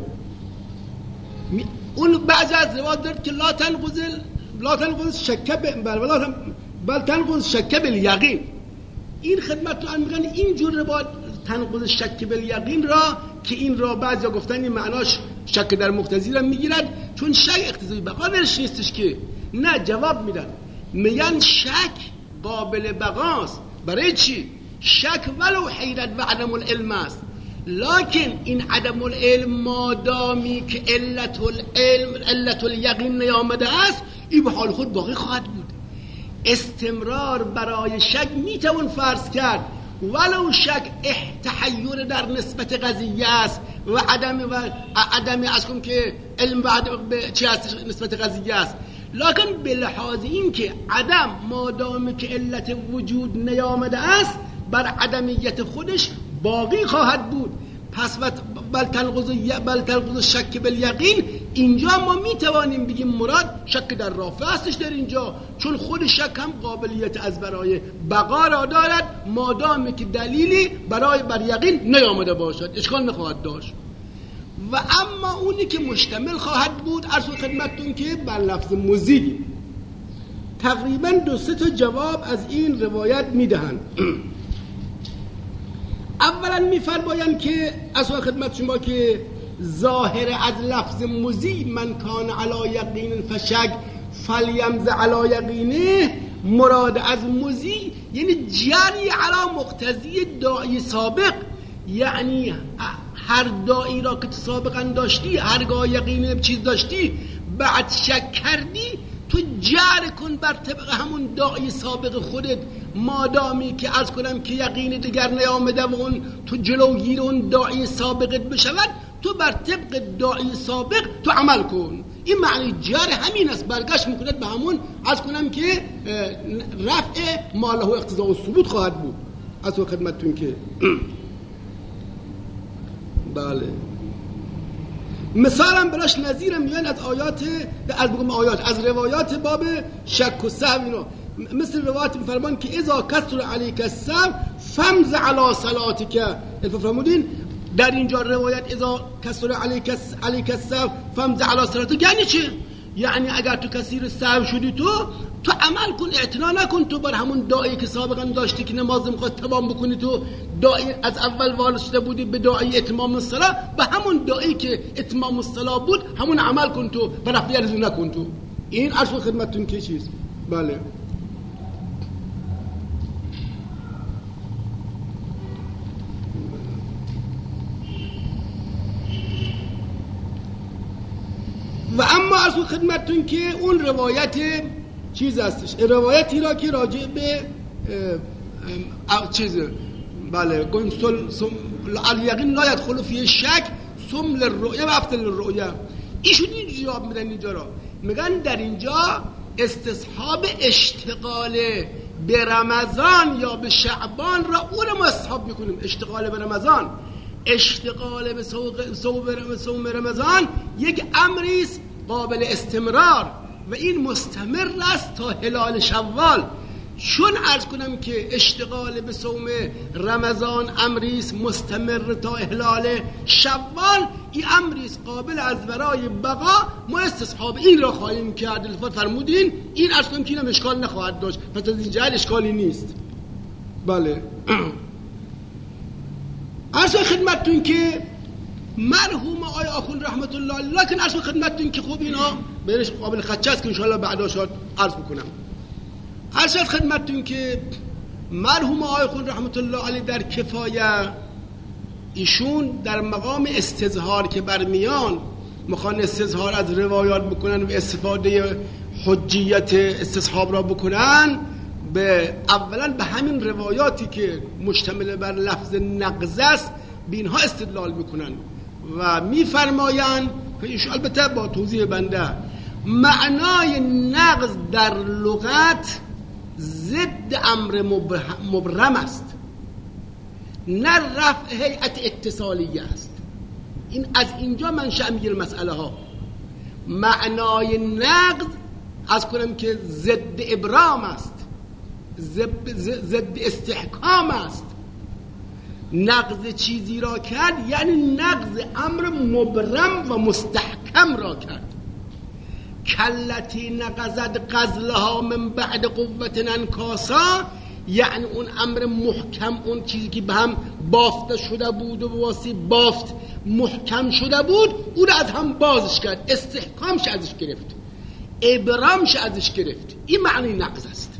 اون بعضی از روایات دارد که لا تنقض لا تنقض شک بل بل تنقض شک بالیقین. این خدمتتون میگن این جور روایات تنقض شک بالیقین را که این را بعضیا گفتن این معناش شک در مقتضی را میگیرد، چون شک اقتضای بقا درش نیستش که. نه، جواب میدن میگن شک قابل بقاست. برای چی؟ شک ولو حیرت و عدم العلم است، لکن این عدم العلم مادامی که علت العلم علت الیقین نیامده است این به حال خود باقی خواهد بود. استمرار برای شک میتوان فرض کرد ولو شک تحیر در نسبت قضیه است و عدم و عدم از کن که علم بعد به چی است نسبت قضیه است، لکن به لحاظ این که عدم مادامی که علت وجود نیامده است بر عدمیت خودش باقی خواهد بود. پس بل تنقض بل تنقض شک بالیقین، اینجا ما میتوانیم بگیم مراد شک در رافع هستش در اینجا، چون خود شک هم قابلیت از برای بقا را دارد مادامی که دلیلی برای بر یقین نیامده باشد، اشکال نخواهد داشت. و اما اونی که مشتمل خواهد بود عرض خدمتتون که بر لفظ مزید، تقریبا دو سه تا جواب از این روایت میدهند. اولا میفرمایند که از خدمت شما که ظاهر از لفظ مزید من کان علی یقین فشک فلیمز علی یقینه، مراد از مزید یعنی جری علی مقتضی داعی سابق، یعنی هر داعی را که سابقا داشتی هرگاه یقین چیز داشتی بعد شک کردی تو جر کن بر طبق همون داعی سابق خودت، مادامی که از کنم که یقین دیگر نیامده و اون تو جلوگیر اون داعی سابقت بشود تو بر طبق داعی سابق تو عمل کن. این معنی جر همین است، برگشت میکند به همون از کنم که رفع ماله و اقتضاء و ثبوت خواهد بود. از خدمتتون که بله مثلا براش نظیرم میان از آیات از بگم آیات از روایات باب شک و سهو اینا، مثل روایت میفرمان که اذا کثر علیک السهو فمز علی صلاتک، فرمودین در اینجا روایت اذا کثر علیک علیک السهو فمز علی صلاتک یعنی چه؟ یعنی اگر تو کثیر سهو شدی تو تو عمل کن، اعتنا نکن تو بر همون داعی که سابقا داشتی که نماز میخواد تمام بکنی، تو داعی از اول وارد شده بودی به داعی اتمام الصلاه، به همون داعی که اتمام الصلاه بود همون عمل کن تو و رفع ارزو نکن تو. این عرض خدمتتون که چیز بله و اما عرض خدمتتون که اون روایت چیز هستش، روایتی را که راجع به چیز بله گنسل الیقین لا يدخل فی شک ثم للرؤیا و افضل للرؤیا، ایشون این جواب میدن اینجا را میگن در اینجا استصحاب اشتغال به رمضان یا به شعبان را اون رو ما استصحاب میکنیم. اشتغال به رمضان، اشتغال به صوم رمضان یک امری است قابل استمرار و این مستمر است تا هلال شوال. چون عرض کنم که اشتغال به صوم رمضان امری است مستمر تا هلال شوال، این امری است قابل از برای بقا، ما استصحاب این را خواهیم کرد. الفات فرمودین این عرض کنم که اینم اشکال نخواهد داشت، پس از این جهت اشکالی نیست. بله عرض خدمتتون که مرحوم آقای آخوند رحمت الله علیه، لکن عرض خدمتتون که خوب اینا برش قابل خدشه است که انشاءالله بعدا شاید عرض بکنم. عرض خدمتتون که مرحوم آقای آخوند رحمت الله علیه در کفایه ایشون در مقام استظهار که برمیان مخوان استظهار از روایات بکنن و استفاده حجیت استصحاب را بکنن، به اولا به همین روایاتی که مشتمل بر لفظ نقض است به اینها استدلال میکنن و میفرمایند که ایشون البته با توضیح بنده معنای نقض در لغت ضد امر مبرم است، نه رفع هیئت اتصالیه است. این از اینجا منشأ میگیره مسئله ها. معنای نقض از کنم که ضد ابرام است، ضد استحکام است نقض چیزی را کرد یعنی نقض امر مبرم و مستحکم را کرد. کلتی نقضت غزلها من بعد قوت انکاسا، یعنی اون امر محکم، اون چیزی که به هم بافته شده بود و واسه بافت محکم شده بود، اون از هم بازش کرد، استحکامش ازش گرفت، ابرامش ازش گرفت. این معنی نقض است.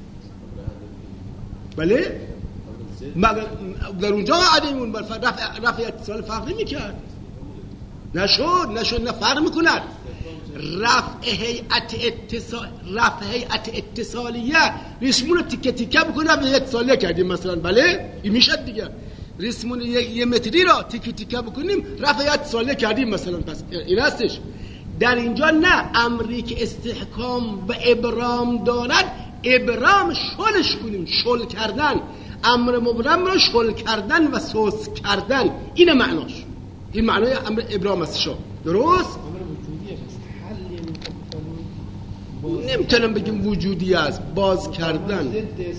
بله؟ مگر در اونجا عدیمون رفع, رفع اتصال فرقی میکرد؟ نشد نشد نه فرق میکند. رفع هیئت اتصال، رفع هیئت اتصالیه رسمون تیکه تیکه بکنه رفع اتصالیه کردیم مثلا، بله این میشد دیگه. رسمون یه متری را تیکه تیکه بکنیم رفع اتصالیه کردیم مثلا، پس این هستش. در اینجا نه، امری که استحکام و ابرام دارد ابرام شلش کنیم، شل کردن، امر مبرم را شل کردن و سوس کردن، این معناش، این معنای امر ابرام است. شو درست؟ نمیتونم بگیم وجودی است، باز کردن.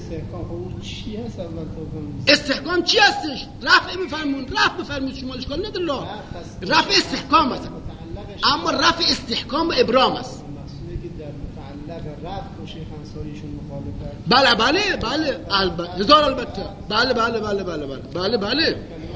استحکام چی هستش؟ رفع میفرمون، رفع بفرمید شما اشکال نداره، رفع استحکام است، اما رفع استحکام و ابرام است. بله بله بله البته هزار البته بله بله بله بله بله بله بله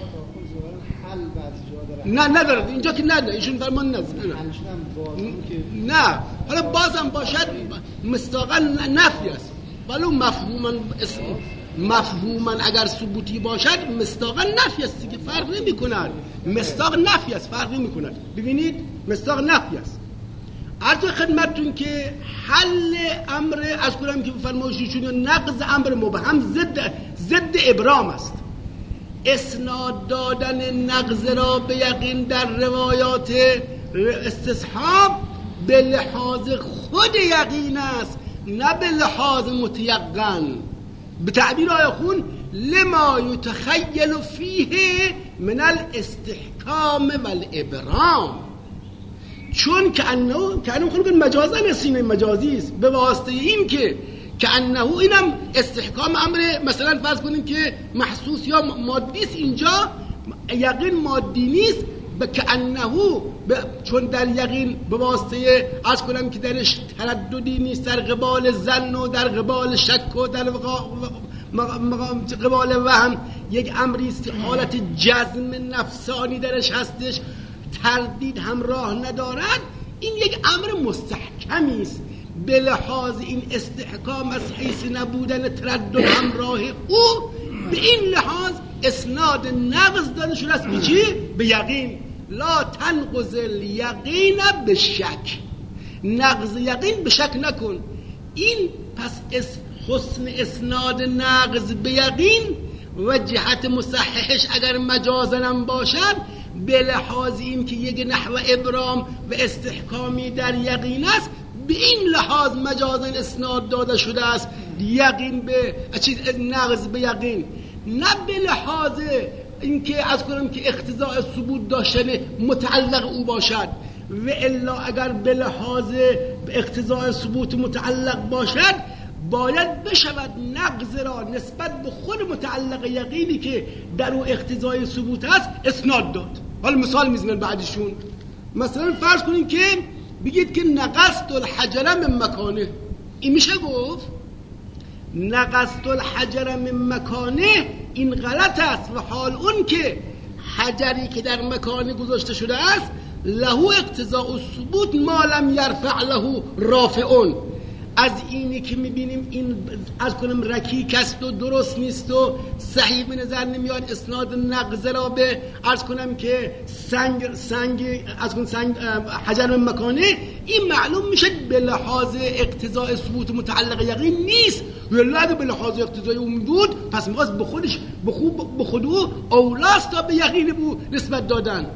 نه نداره اینجا که نداره، ایشون فرمان نداره. نه حالا بازم باشد مستاقا نفی است، ولو مفهوما مفهوما اگر ثبوتی باشد مستاقا نفی است دیگه، فرق نمی کند. مستاق نفی است، فرق نمی کند. ببینید مستاق نفی است. عرض خدمتتون که حل امر از کنم که فرمایششون نقض امر مبهم ضد ضد ابرام است. اسناد دادن نقض را به یقین در روایات استصحاب به لحاظ خود یقین است، نه به لحاظ متیقن. به تعبیر آیه خون لما یتخیل فیه من الاستحکام والابرام، چون که انه که انه خلق مجازا نسینه مجازی است، به واسطه این که که انه اینم استحکام امر مثلا فرض کنیم که محسوس یا مادی است، اینجا یقین مادی نیست، به که انه چون در یقین به واسطه از کنم که درش ترددی نیست، در قبال ظن و در قبال شک و در قبال وهم یک امری است، حالت جزم نفسانی درش هستش، تردید همراه ندارد، این یک امر مستحکمی است. به لحاظ این استحکام از حیث نبودن تردد همراه او، به این لحاظ اسناد نقض داده شده است به چی؟ به یقین. لا تنقض الیقین به شک، نقض یقین به شک نکن. این پس حسن اسناد نقض به یقین و جهت مصححش اگر مجازنم باشد، به لحاظ این که یک نحو ابرام و استحکامی در یقین است، به این لحاظ مجازن اسناد داده شده است یقین به چیز نقض به یقین، نه به لحاظ اینکه از کنم که اقتضاء ثبوت داشتن متعلق او باشد، و الا اگر به لحاظ اقتضاء ثبوت متعلق باشد باید بشود نقض را نسبت به خود متعلق یقینی که در او اقتضاء ثبوت است اسناد داد. حالا مثال میزنن بعدشون، مثلا فرض کنین که بگید که نقصت الحجر من مکانه، این میشه گفت نقصت الحجر من مکانه، این غلط است، و حال اون که حجری که در مکان گذاشته شده است له اقتضاء الثبوت ما لم یرفع له رافعون، از اینی که میبینیم این از کنم رکیک است و درست نیست و صحیح به نظر نمیاد اسناد نقض را به از کنم که سنگ سنگ از کنم سنگ حجر مکانه، این معلوم میشه به لحاظ اقتضاء ثبوت متعلق یقین نیست، ولی به لحاظ اقتضای اون بود پس میخواست به خودش به خود به خودو اولاست تا به یقین بو نسبت دادن.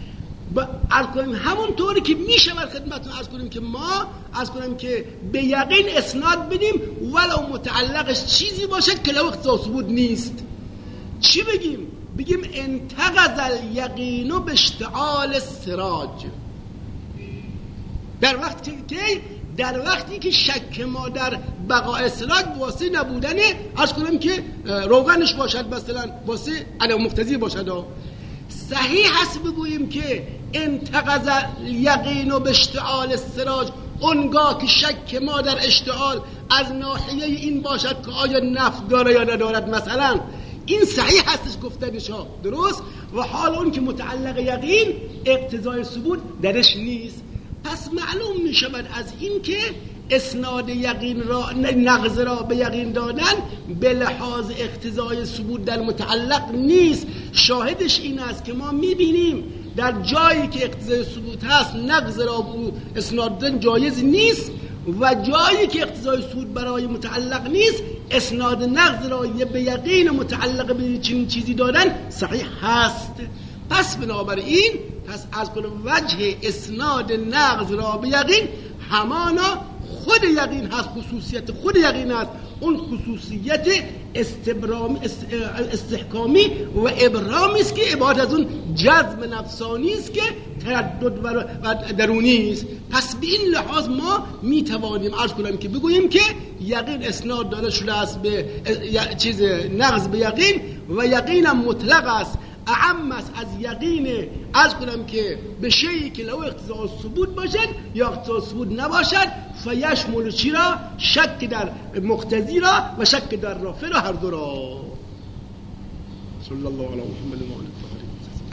از کنیم همونطوری که میشه بر خدمتون از کنیم که ما از کنیم که به یقین اسناد بدیم ولو متعلقش چیزی باشد که لو اقتضاء ثبوت نیست. چی بگیم؟ بگیم انتقض الیقین باشتعال السراج، در وقت که در وقتی که شک ما در بقای اصطلاح واسه نبودن عرض کنم که روغنش باشد مثلا واسه عدم مقتضی باشد. صحیح هست بگوییم که انتقض یقین و به اشتعال السراج، اونگاه که شک ما در اشتعال از ناحیه این باشد که آیا نفع داره یا ندارد مثلا، این صحیح هستش گفتنش ها درست، و حال اون که متعلق یقین اقتضای ثبوت درش نیست. پس معلوم می شود از این که اسناد یقین را نقض را به یقین دادن به لحاظ اقتضای ثبوت در متعلق نیست. شاهدش این است که ما می بینیم در جایی که اقتضای ثبوت هست نقض را به اسناد دادن جایز نیست، و جایی که اقتضای ثبوت برای متعلق نیست اسناد نقض را به یقین متعلق به چنین چیزی دادن صحیح هست. پس بنابراین پس از کل وجه اسناد نقض را به یقین همانا خود یقین هست، خصوصیت خود یقین هست، اون خصوصیت استبرامی استحکامی و ابرامی است که عبارت از اون جزم نفسانی است که تردد و درونی است. پس به این لحاظ ما می توانیم عرض کنم که بگوییم که یقین اسناد داده شده است به چیز نقض به یقین، و یقینم مطلق است، اعم است از یقین عرض کنم که به شیئی که لو اقتضاء ثبوت باشد یا اقتضاء ثبوت نباشد، فیشمل چی را؟ شک در مقتضی را و شک در رافع را، هر دو را. صلی الله علی محمد و آله الطاهرین.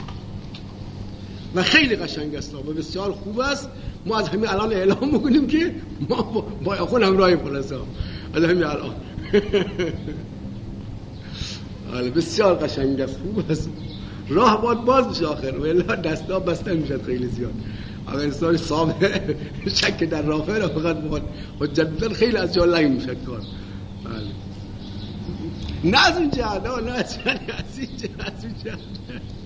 و خیلی قشنگ است و بسیار خوب است. ما از همین الان اعلام میکنیم که ما با اخون همراهیم خلاصا از همین الان. بسیار قشنگ است، خوب است. راه باید باز بشه آخر، ولی دستا بسته میشد خیلی زیاد. اگر انسان صاحب شک در رافع را فقط باید حجت بزن خیلی از جا لنگ میشد کار. نه از اون جهت، نه از این جهت، از این جهت